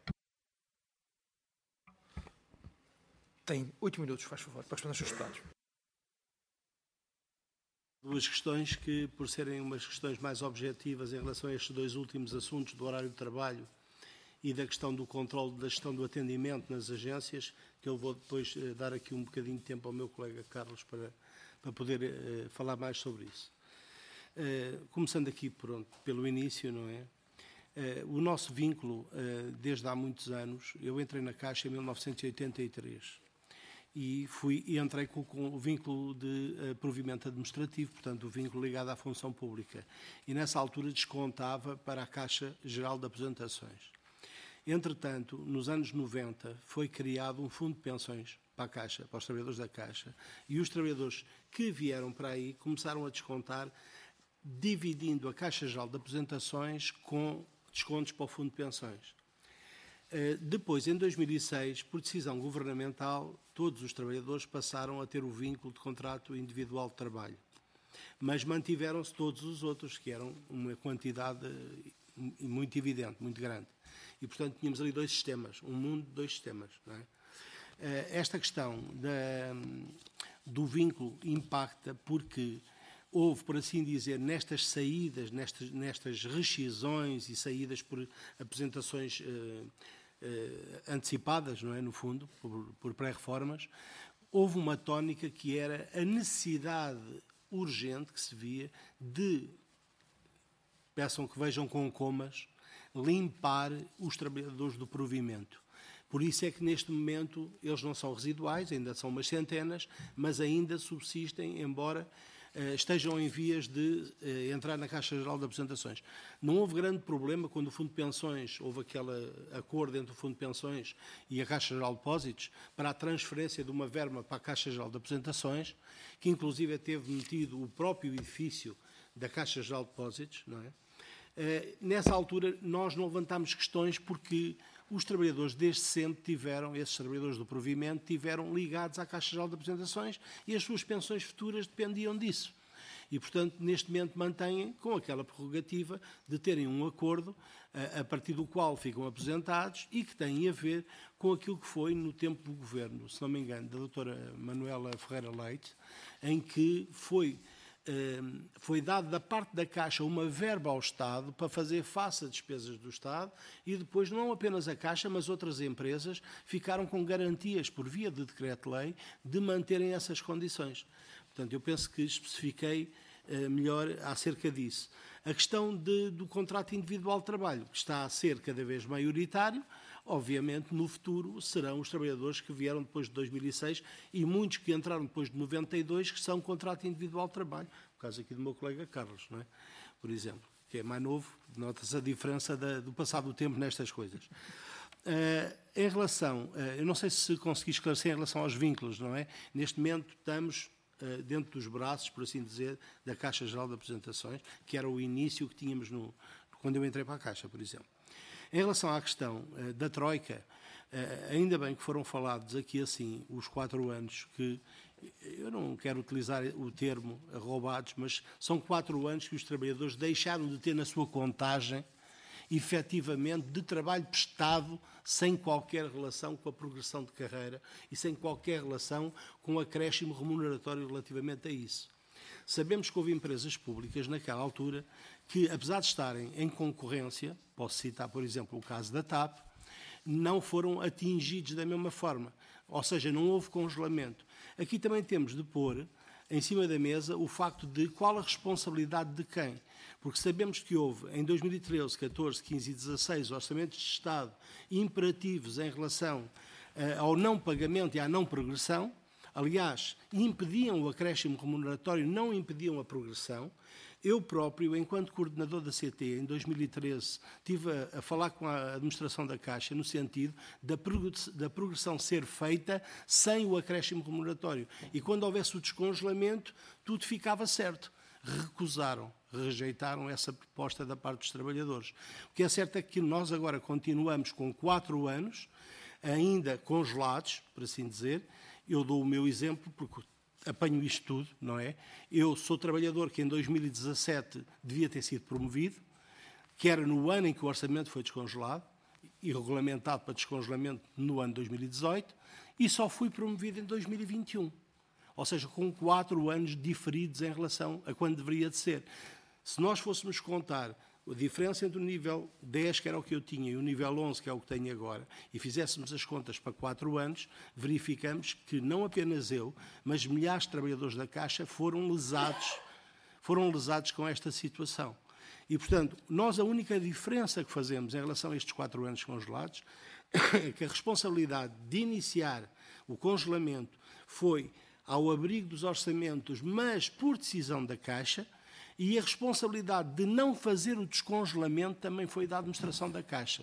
Speaker 1: Tem oito minutos, faz favor, para responder aos seus deputados.
Speaker 2: Duas questões que, por serem umas questões mais objetivas em relação a estes dois últimos assuntos do horário de trabalho e da questão do controle da gestão do atendimento nas agências, que eu vou depois eh, dar aqui um bocadinho de tempo ao meu colega Carlos para, para poder eh, falar mais sobre isso. Eh, começando aqui pronto, pelo início, não é? Eh, o nosso vínculo, eh, desde há muitos anos, eu entrei na Caixa em mil novecentos e oitenta e três e, fui, e entrei com, com o vínculo de uh, provimento administrativo, portanto, o vínculo ligado à função pública. E nessa altura descontava para a Caixa Geral de Aposentações. Entretanto, nos anos noventa, foi criado um fundo de pensões para a Caixa, para os trabalhadores da Caixa, e os trabalhadores que vieram para aí começaram a descontar, dividindo a Caixa Geral de Aposentações com descontos para o fundo de pensões. Depois, em dois mil e seis, por decisão governamental, todos os trabalhadores passaram a ter o vínculo de contrato individual de trabalho. Mas mantiveram-se todos os outros, que eram uma quantidade muito evidente, muito grande. E, portanto, tínhamos ali dois sistemas, um mundo de dois sistemas. Não é? Esta questão da, do vínculo impacta porque houve, por assim dizer, nestas saídas, nestas, nestas rescisões e saídas por apresentações eh, eh, antecipadas, não é, no fundo, por, por pré-reformas, houve uma tónica que era a necessidade urgente que se via de, peçam que vejam com comas, limpar os trabalhadores do provimento. Por isso é que, neste momento, eles não são residuais, ainda são umas centenas, mas ainda subsistem, embora uh, estejam em vias de uh, entrar na Caixa Geral de Aposentações. Não houve grande problema quando o Fundo de Pensões, houve aquele acordo entre o Fundo de Pensões e a Caixa Geral de Depósitos para a transferência de uma verba para a Caixa Geral de Aposentações, que inclusive teve metido o próprio edifício da Caixa Geral de Depósitos, não é? Uh, nessa altura, nós não levantámos questões porque os trabalhadores desde sempre tiveram, esses trabalhadores do provimento, tiveram ligados à Caixa Geral de Aposentações e as suas pensões futuras dependiam disso. E, portanto, neste momento mantêm com aquela prerrogativa de terem um acordo a, a partir do qual ficam aposentados e que tem a ver com aquilo que foi no tempo do governo, se não me engano, da doutora Manuela Ferreira Leite, em que foi... foi dado da parte da Caixa uma verba ao Estado para fazer face a despesas do Estado e depois não apenas a Caixa, mas outras empresas ficaram com garantias por via de decreto-lei de manterem essas condições. Portanto, eu penso que especifiquei uh, melhor acerca disso. A questão de, do contrato individual de trabalho, que está a ser cada vez maioritário, obviamente, no futuro, serão os trabalhadores que vieram depois de dois mil e seis e muitos que entraram depois de noventa e dois, que são contrato individual de trabalho. No caso aqui do meu colega Carlos, não é? Por exemplo, que é mais novo, nota-se a diferença da, do passado do tempo nestas coisas. Uh, em relação, uh, eu não sei se consegui esclarecer em relação aos vínculos, não é? Neste momento estamos uh, dentro dos braços, por assim dizer, da Caixa Geral de Aposentações, que era o início que tínhamos no, quando eu entrei para a Caixa, por exemplo. Em relação à questão uh, da Troika, uh, ainda bem que foram falados aqui assim os quatro anos que, eu não quero utilizar o termo roubados, mas são quatro anos que os trabalhadores deixaram de ter na sua contagem efetivamente de trabalho prestado sem qualquer relação com a progressão de carreira e sem qualquer relação com o acréscimo remuneratório relativamente a isso. Sabemos que houve empresas públicas naquela altura que, apesar de estarem em concorrência, posso citar, por exemplo, o caso da T A P, não foram atingidos da mesma forma. Ou seja, não houve congelamento. Aqui também temos de pôr em cima da mesa o facto de qual a responsabilidade de quem. Porque sabemos que houve, em dois mil e treze, catorze, quinze e dezasseis, orçamentos de Estado imperativos em relação uh, ao não pagamento e à não progressão. Aliás, impediam o acréscimo remuneratório, não impediam a progressão. Eu próprio, enquanto coordenador da C T, em dois mil e treze, estive a, a falar com a administração da Caixa no sentido da, da progressão ser feita sem o acréscimo remuneratório. E quando houvesse o descongelamento, tudo ficava certo. Recusaram, rejeitaram essa proposta da parte dos trabalhadores. O que é certo é que nós agora continuamos com quatro anos, ainda congelados, por assim dizer. Eu dou o meu exemplo, porque apanho isto tudo, não é? Eu sou trabalhador que em dois mil e dezassete devia ter sido promovido, que era no ano em que o orçamento foi descongelado, e regulamentado para descongelamento no ano de dois mil e dezoito, e só fui promovido em dois mil e vinte e um. Ou seja, com quatro anos diferidos em relação a quando deveria de ser. Se nós fôssemos contar a diferença entre o nível dez, que era o que eu tinha, e o nível onze, que é o que tenho agora, e fizéssemos as contas para quatro anos, verificamos que não apenas eu, mas milhares de trabalhadores da Caixa foram lesados, foram lesados com esta situação. E, portanto, nós a única diferença que fazemos em relação a estes quatro anos congelados é que a responsabilidade de iniciar o congelamento foi ao abrigo dos orçamentos, mas por decisão da Caixa, e a responsabilidade de não fazer o descongelamento também foi da administração da Caixa.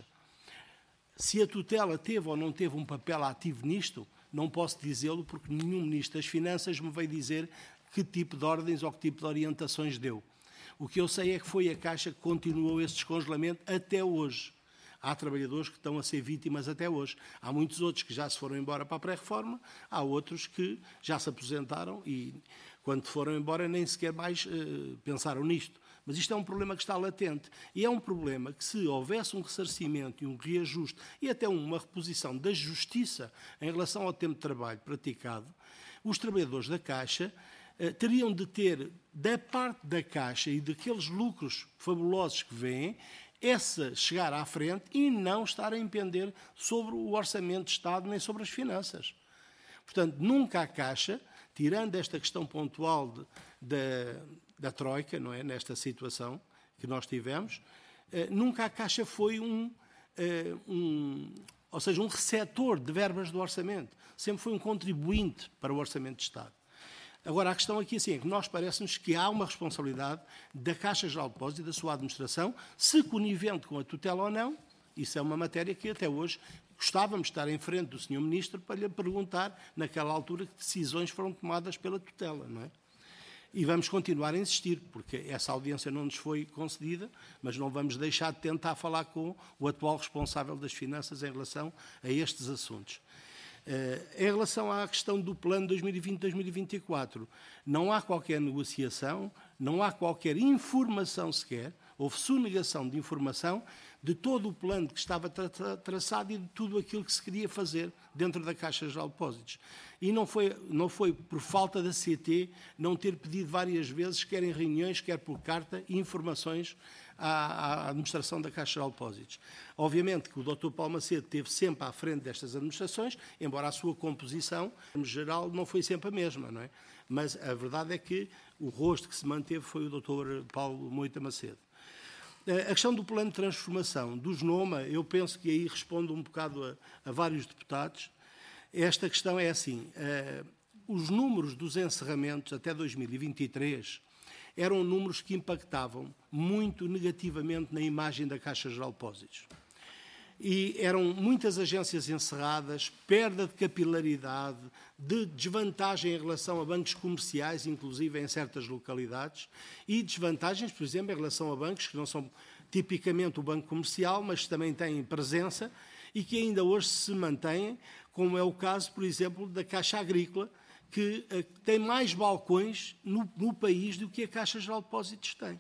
Speaker 2: Se a tutela teve ou não teve um papel ativo nisto, não posso dizê-lo porque nenhum Ministro das Finanças me veio dizer que tipo de ordens ou que tipo de orientações deu. O que eu sei é que foi a Caixa que continuou esse descongelamento até hoje. Há trabalhadores que estão a ser vítimas até hoje. Há muitos outros que já se foram embora para a pré-reforma, há outros que já se aposentaram e, quando foram embora, nem sequer mais uh, pensaram nisto. Mas isto é um problema que está latente. E é um problema que, se houvesse um ressarcimento e um reajuste e até uma reposição da justiça em relação ao tempo de trabalho praticado, os trabalhadores da Caixa eh, teriam de ter, da parte da Caixa e daqueles lucros fabulosos que vêm, essa chegar à frente e não estar a impender sobre o orçamento de Estado nem sobre as finanças. Portanto, nunca a Caixa, tirando esta questão pontual de, de, da Troika, não é, nesta situação que nós tivemos, eh, nunca a Caixa foi um, eh, um, ou seja, um receptor de verbas do orçamento. Sempre foi um contribuinte para o orçamento de Estado. Agora, a questão aqui assim, é que nós parece-nos que há uma responsabilidade da Caixa Geral de Depósitos e da sua administração, se conivente com a tutela ou não. Isso é uma matéria que até hoje gostávamos de estar em frente do senhor Ministro para lhe perguntar, naquela altura, que decisões foram tomadas pela tutela, não é? E vamos continuar a insistir, porque essa audiência não nos foi concedida, mas não vamos deixar de tentar falar com o atual responsável das finanças em relação a estes assuntos. Uh, em relação à questão do plano dois mil e vinte a dois mil e vinte e quatro, não há qualquer negociação, não há qualquer informação sequer, houve sonegação de informação de todo o plano que estava tra tra traçado e de tudo aquilo que se queria fazer dentro da Caixa Geral de Depósitos. E não foi, não foi por falta da C T não ter pedido várias vezes, quer em reuniões, quer por carta, informações à, à administração da Caixa Geral de Depósitos. Obviamente que o doutor Paulo Macedo esteve sempre à frente destas administrações, embora a sua composição, em geral, não foi sempre a mesma, não é? Mas a verdade é que o rosto que se manteve foi o doutor Paulo Moita Macedo. A questão do plano de transformação dos NOMA, eu penso que aí respondo um bocado a, a vários deputados. Esta questão é assim, uh, os números dos encerramentos até dois mil e vinte e três eram números que impactavam muito negativamente na imagem da Caixa Geral de Depósitos. E eram muitas agências encerradas, perda de capilaridade, de desvantagem em relação a bancos comerciais, inclusive em certas localidades, e desvantagens, por exemplo, em relação a bancos que não são tipicamente o banco comercial, mas também têm presença e que ainda hoje se mantêm, como é o caso, por exemplo, da Caixa Agrícola, que uh, tem mais balcões no, no país do que a Caixa Geral de Depósitos tem.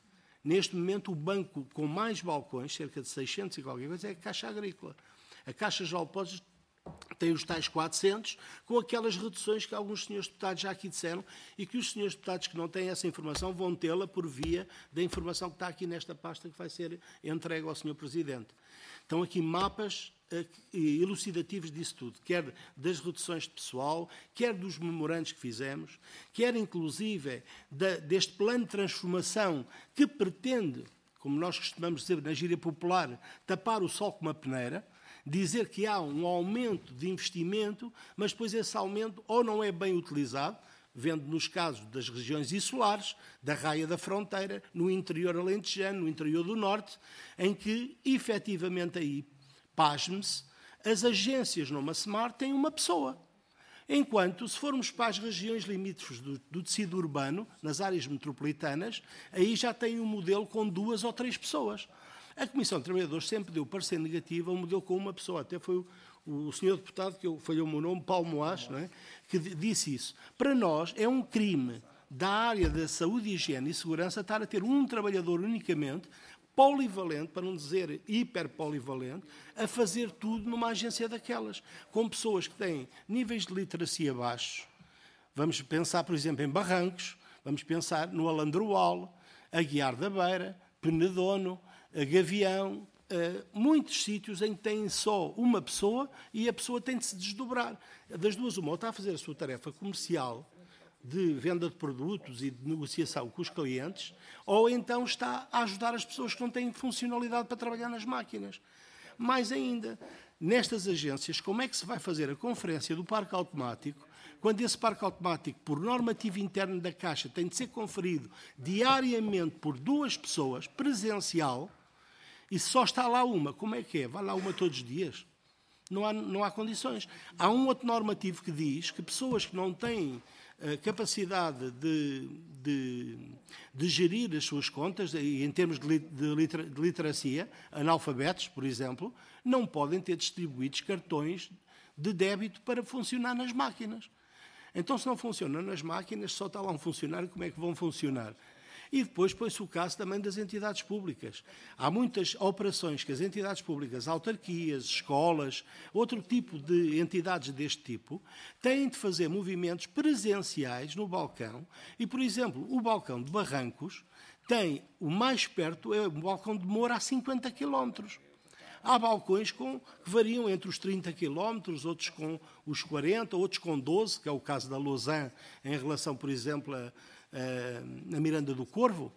Speaker 2: Neste momento, o banco com mais balcões, cerca de seiscentos e qualquer coisa, é a Caixa Agrícola. A Caixa Geral de Depósitos tem os tais quatrocentos, com aquelas reduções que alguns senhores deputados já aqui disseram e que os senhores deputados que não têm essa informação vão tê-la por via da informação que está aqui nesta pasta que vai ser entregue ao senhor Presidente. Estão aqui mapas elucidativos disso tudo, quer das reduções de pessoal, quer dos memorandos que fizemos, quer inclusive da, deste plano de transformação que pretende, como nós costumamos dizer na gíria popular, tapar o sol com uma peneira, dizer que há um aumento de investimento, mas depois esse aumento ou não é bem utilizado, vendo nos casos das regiões insulares, da Raia da Fronteira, no interior alentejano, no interior do Norte, em que, efetivamente aí, pasme-se, as agências numa SMAR têm uma pessoa. Enquanto, se formos para as regiões limítrofes do, do tecido urbano, nas áreas metropolitanas, aí já tem um modelo com duas ou três pessoas. A Comissão de Trabalhadores sempre deu parecer negativo a um modelo com uma pessoa. Até foi o, o senhor deputado, que eu falhei o meu nome, Paulo Moás, não é? Que disse isso. Para nós é um crime da área da saúde, higiene e segurança estar a ter um trabalhador unicamente, polivalente, para não dizer hiperpolivalente, a fazer tudo numa agência daquelas, com pessoas que têm níveis de literacia baixos. Vamos pensar, por exemplo, em Barrancos, vamos pensar no Alandroal, Aguiar da Beira, Penedono, Gavião, muitos sítios em que têm só uma pessoa e a pessoa tem de se desdobrar. Das duas, uma, ou está a fazer a sua tarefa comercial, de venda de produtos e de negociação com os clientes, ou então está a ajudar as pessoas que não têm funcionalidade para trabalhar nas máquinas. Mais ainda, nestas agências, como é que se vai fazer a conferência do parque automático, quando esse parque automático, por normativo interno da Caixa, tem de ser conferido diariamente por duas pessoas, presencial, e só está lá uma. Como é que é? Vai lá uma todos os dias? Não há, não há condições. Há um outro normativo que diz que pessoas que não têm a capacidade de, de, de gerir as suas contas, em termos de, de, liter, de literacia, analfabetos, por exemplo, não podem ter distribuídos cartões de débito para funcionar nas máquinas. Então, se não funcionam nas máquinas, só está lá um funcionário, como é que vão funcionar? E depois põe-se o caso também das entidades públicas. Há muitas operações que as entidades públicas, autarquias, escolas, outro tipo de entidades deste tipo, têm de fazer movimentos presenciais no balcão. E, por exemplo, o balcão de Barrancos tem, o mais perto é o balcão de Moura a cinquenta quilómetros. Há balcões com, que variam entre os trinta quilómetros, outros com os quarenta, outros com doze, que é o caso da Lausanne, em relação, por exemplo, a na Miranda do Corvo,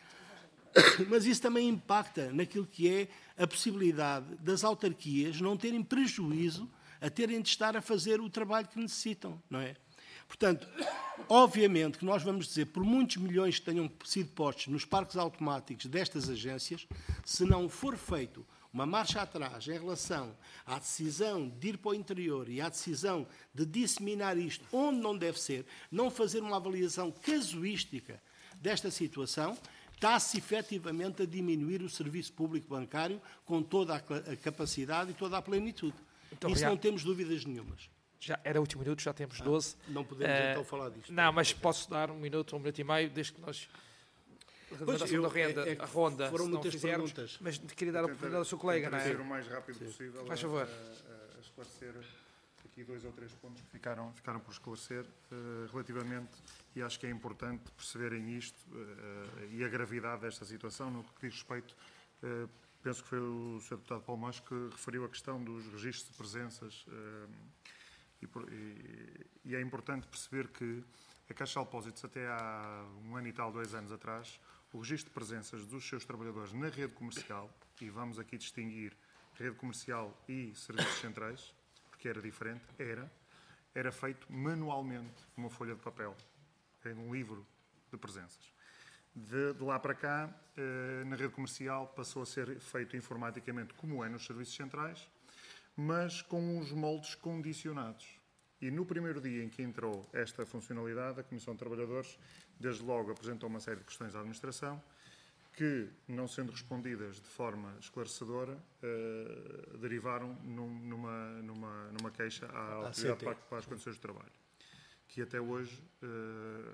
Speaker 2: mas isso também impacta naquilo que é a possibilidade das autarquias não terem prejuízo a terem de estar a fazer o trabalho que necessitam, não é? Portanto, obviamente que nós vamos dizer, por muitos milhões que tenham sido postos nos parques automáticos destas agências, se não for feito uma marcha atrás em relação à decisão de ir para o interior e à decisão de disseminar isto onde não deve ser, não fazer uma avaliação casuística desta situação, está-se efetivamente a diminuir o serviço público bancário com toda a capacidade e toda a plenitude. Muito Isso obrigado. Não temos dúvidas nenhumas.
Speaker 1: Já era o último minuto, já temos doze.
Speaker 2: Ah, não podemos uh, então falar disto.
Speaker 1: Não, mas posso dar um minuto, um minuto e meio, desde que nós... Pois, eu, renda, é, é a ronda,
Speaker 2: foram
Speaker 1: se
Speaker 2: muitas
Speaker 1: fizermos,
Speaker 2: perguntas.
Speaker 1: Mas queria dar a oportunidade ao seu colega, não é?
Speaker 8: ser o mais rápido Sim. possível
Speaker 1: Faz favor.
Speaker 8: A, a esclarecer aqui dois ou três pontos que ficaram, ficaram por esclarecer uh, relativamente, e acho que é importante perceberem isto uh, e a gravidade desta situação no que diz respeito, uh, penso que foi o senhor Deputado Paulo Macho que referiu a questão dos registros de presenças uh, e, e, e é importante perceber que a Caixa de Depósitos até há um ano e tal, dois anos atrás, o registro de presenças dos seus trabalhadores na rede comercial, e vamos aqui distinguir rede comercial e serviços centrais, porque era diferente, era, era feito manualmente numa folha de papel, em um livro de presenças. De, de lá para cá, eh, na rede comercial passou a ser feito informaticamente, como é nos serviços centrais, mas com os moldes condicionados. E no primeiro dia em que entrou esta funcionalidade, a Comissão de Trabalhadores, desde logo apresentou uma série de questões à administração que, não sendo respondidas de forma esclarecedora, eh, derivaram num, numa, numa, numa queixa à Autoridade para, para as Condições de Trabalho, que até hoje eh,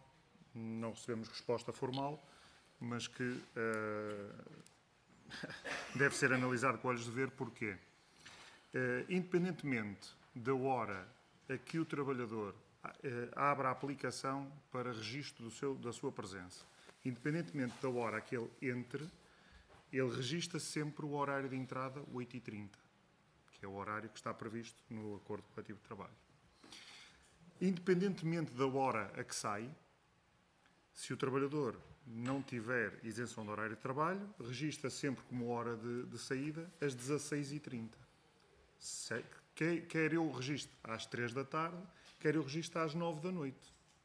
Speaker 8: não recebemos resposta formal, mas que eh, deve ser analisado com olhos de ver porquê. Eh, independentemente da hora a que o trabalhador eh, abre a aplicação para registro do seu, da sua presença, independentemente da hora a que ele entre, ele registra sempre o horário de entrada, oito e trinta, que é o horário que está previsto no Acordo Coletivo de Trabalho. Independentemente da hora a que sai, se o trabalhador não tiver isenção de horário de trabalho, registra sempre como hora de, de saída às dezasseis e trinta. Se, quer, quer eu registro às três da tarde, quer eu registro às nove da noite.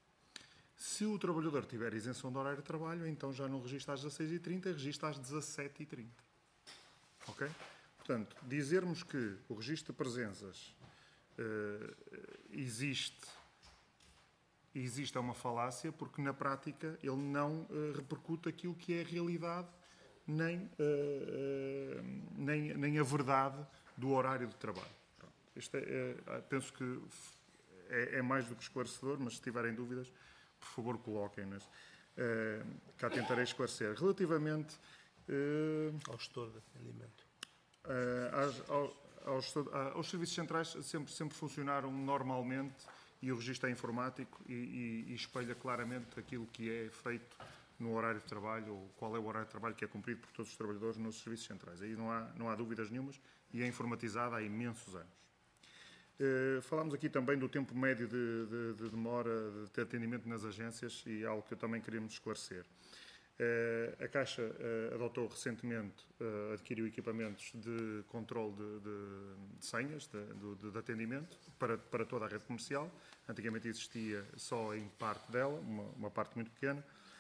Speaker 8: Se o trabalhador tiver isenção de horário de trabalho, então já não registra às dezasseis e trinta, registra às dezassete e trinta. Ok? Portanto, dizermos que o registro de presenças uh, existe, existe é uma falácia, porque na prática ele não uh, repercute aquilo que é a realidade, nem, uh, uh, nem, nem a verdade do horário de trabalho. Pronto. Isto é, é, penso que é, é mais do que esclarecedor, mas se tiverem dúvidas, por favor, coloquem-nas. Uh, cá tentarei esclarecer. Relativamente uh,
Speaker 2: ao gestor de atendimento.
Speaker 8: Uh, aos, aos, aos, aos serviços centrais sempre, sempre funcionaram normalmente e o registro é informático e, e, e espelha claramente aquilo que é feito no horário de trabalho ou qual é o horário de trabalho que é cumprido por todos os trabalhadores nos serviços centrais. Aí não há, não há dúvidas nenhumas e é informatizado há imensos anos. Uh, falámos aqui também do tempo médio de, de, de demora de atendimento nas agências e algo que eu também queríamos esclarecer. A Caixa adotou recentemente, adquiriu equipamentos de controle de, de, de senhas, de, de, de atendimento, para, para toda a rede comercial. Antigamente existia só em parte dela, uma, uma parte muito pequena,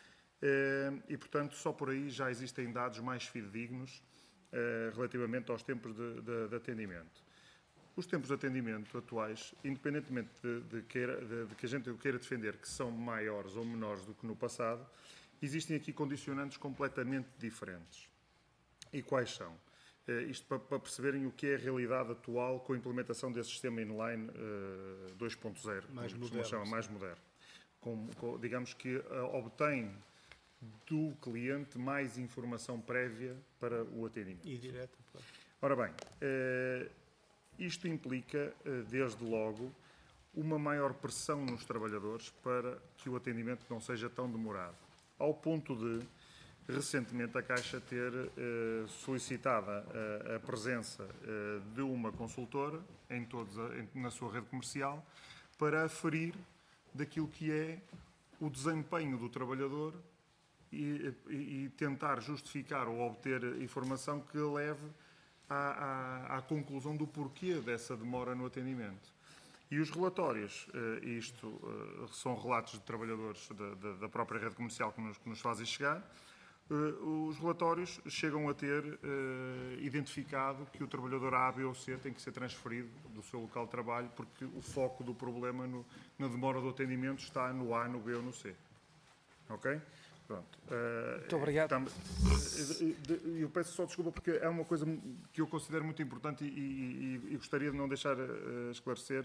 Speaker 8: e, portanto, só por aí já existem dados mais fidedignos relativamente aos tempos de, de, de atendimento. Os tempos de atendimento atuais, independentemente de, de, queira, de, de que a gente queira defender que são maiores ou menores do que no passado, existem aqui condicionantes completamente diferentes. E quais são? Uh, isto para, para perceberem o que é a realidade atual com a implementação desse sistema inline uh, dois ponto zero,
Speaker 2: mais
Speaker 8: como
Speaker 2: moderno,
Speaker 8: se chama, mais moderno. Com, com, digamos que uh, obtém do cliente mais informação prévia para o atendimento.
Speaker 2: E direta. Claro.
Speaker 8: Ora bem, uh, isto implica, uh, desde logo, uma maior pressão nos trabalhadores para que o atendimento não seja tão demorado. Ao ponto de, recentemente, a Caixa ter eh, solicitado a, a presença eh, de uma consultora em todos a, em, na sua rede comercial para aferir daquilo que é o desempenho do trabalhador e, e, e tentar justificar ou obter informação que leve à, à, à conclusão do porquê dessa demora no atendimento. E os relatórios, isto são relatos de trabalhadores da, da própria rede comercial que nos, que nos fazem chegar, os relatórios chegam a ter identificado que o trabalhador A, B ou C tem que ser transferido do seu local de trabalho porque o foco do problema no, na demora do atendimento está no A, no B ou no C. Ok? Pronto.
Speaker 1: Muito obrigado.
Speaker 8: Eu peço só desculpa porque é uma coisa que eu considero muito importante e, e, e gostaria de não deixar uh, esclarecer,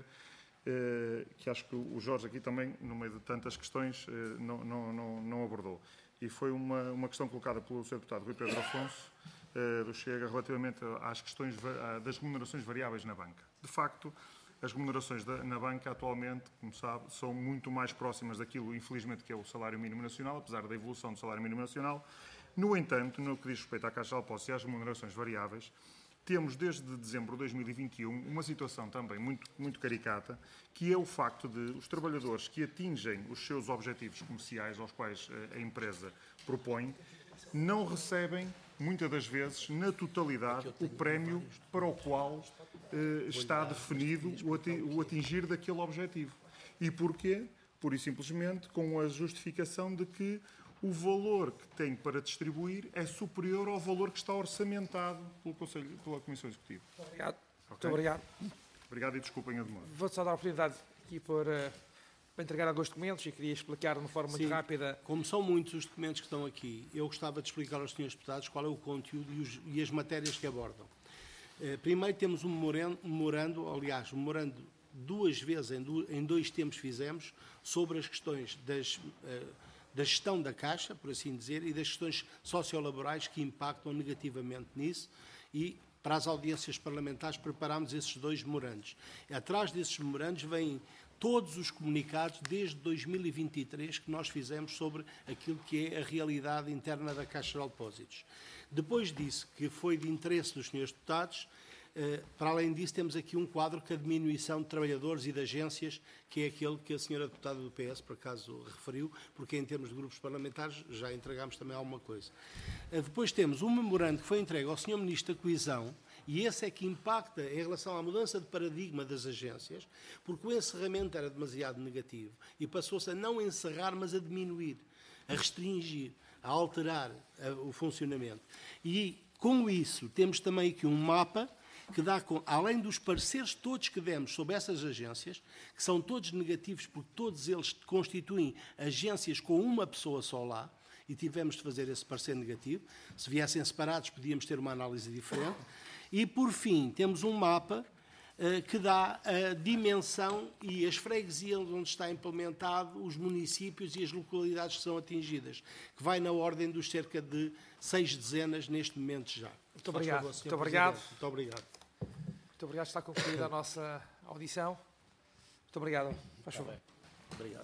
Speaker 8: uh, que acho que o Jorge aqui também, no meio de tantas questões, uh, não, não, não, não abordou. E foi uma, uma questão colocada pelo senhor Deputado Rui Pedro Afonso, uh, do Chega, relativamente às questões das remunerações variáveis na banca. De facto, as remunerações da, na banca atualmente, como sabe, são muito mais próximas daquilo, infelizmente, que é o salário mínimo nacional, apesar da evolução do salário mínimo nacional. No entanto, no que diz respeito à Caixa de Depósitos e às remunerações variáveis, temos desde dezembro de dois mil e vinte e um uma situação também muito, muito caricata, que é o facto de os trabalhadores que atingem os seus objetivos comerciais aos quais a empresa propõe, não recebem, muitas das vezes, na totalidade, o prémio para o qual eh, está definido o atingir daquele objetivo. E porquê? Pura e simplesmente com a justificação de que o valor que tem para distribuir é superior ao valor que está orçamentado pelo Conselho, pela Comissão Executiva.
Speaker 1: Muito obrigado.
Speaker 8: Okay?
Speaker 1: Muito obrigado.
Speaker 8: Obrigado e desculpem a demora.
Speaker 1: Vou só dar a oportunidade aqui para, para entregar alguns documentos e queria explicar de uma forma
Speaker 2: Sim,
Speaker 1: muito rápida.
Speaker 2: Como são muitos os documentos que estão aqui, eu gostava de explicar aos senhores deputados qual é o conteúdo e, os, e as matérias que abordam. Eh, primeiro temos um memorando, um memorando, aliás, um memorando duas vezes, em, do, em dois tempos fizemos, sobre as questões das... Eh, da gestão da Caixa, por assim dizer, e das questões sociolaborais que impactam negativamente nisso, e para as audiências parlamentares preparámos esses dois memorandos. Atrás desses memorandos vêm todos os comunicados desde dois mil e vinte e três que nós fizemos sobre aquilo que é a realidade interna da Caixa de Depósitos. Depois disso, que foi de interesse dos senhores deputados, para além disso, temos aqui um quadro que a diminuição de trabalhadores e de agências, que é aquele que a senhora deputada do P S, por acaso, referiu, porque em termos de grupos parlamentares já entregámos também alguma coisa. Depois temos um memorando que foi entregue ao senhor Ministro da Coesão, e esse é que impacta em relação à mudança de paradigma das agências, porque o encerramento era demasiado negativo e passou-se a não encerrar, mas a diminuir, a restringir, a alterar o funcionamento. E, com isso, temos também aqui um mapa que dá, além dos pareceres todos que demos sobre essas agências, que são todos negativos porque todos eles constituem agências com uma pessoa só lá, e tivemos de fazer esse parecer negativo. Se viessem separados, podíamos ter uma análise diferente. E, por fim, temos um mapa uh, que dá a dimensão e as freguesias onde está implementado, os municípios e as localidades que são atingidas, que vai na ordem dos cerca de seis dezenas neste momento já.
Speaker 1: Muito obrigado.
Speaker 2: Favor,
Speaker 1: Muito obrigado.
Speaker 2: Muito obrigado.
Speaker 1: Muito obrigado. Está concluída a nossa audição. Muito obrigado. Faz favor.
Speaker 2: Obrigado.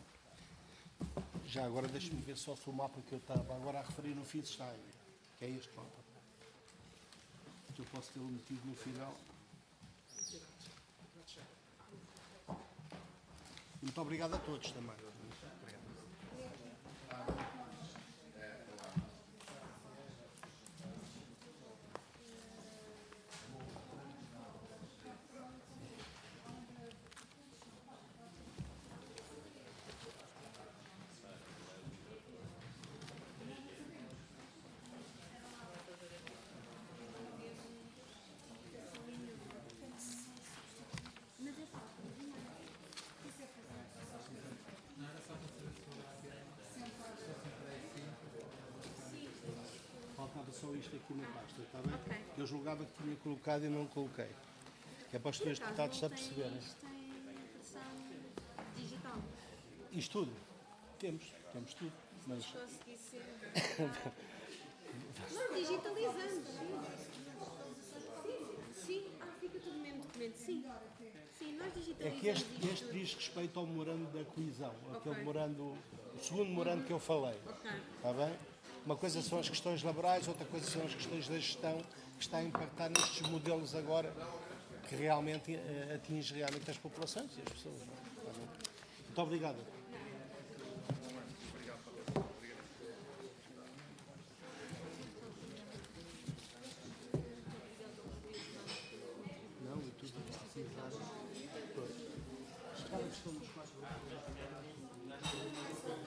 Speaker 2: Já agora deixe-me ver só se o mapa que eu estava agora a referir no fim está aí. Que é este mapa. Que eu posso ter metido no final. Muito obrigado a todos também. Obrigado. colocava só isto aqui na pasta, está bem?
Speaker 9: Ok.
Speaker 2: Eu julgava que tinha colocado e não coloquei. Que é para os senhores
Speaker 9: Por acaso,
Speaker 2: deputados se
Speaker 9: não tem
Speaker 2: aperceberem.
Speaker 9: isto em versão digital.
Speaker 2: Isto tudo? Temos, temos tudo. Mas
Speaker 9: Se conseguir ser. Nós digitalizamos, sim. Sim, ah, fica tudo no mesmo documento, sim. Sim, nós
Speaker 2: é
Speaker 9: digitalizamos.
Speaker 2: que este,
Speaker 9: isto
Speaker 2: este
Speaker 9: tudo.
Speaker 2: diz respeito ao memorando da coesão, aquele
Speaker 9: Ok.
Speaker 2: memorando, o segundo memorando que eu falei.
Speaker 9: Ok.
Speaker 2: Está bem? Uma coisa são as questões laborais, outra coisa são as questões da gestão que está a impactar nestes modelos agora que realmente eh, atinge realmente as populações e as pessoas. Não é? Está bem? Muito obrigado. Não, e tudo precisar. Chegaram a questão dos quatro.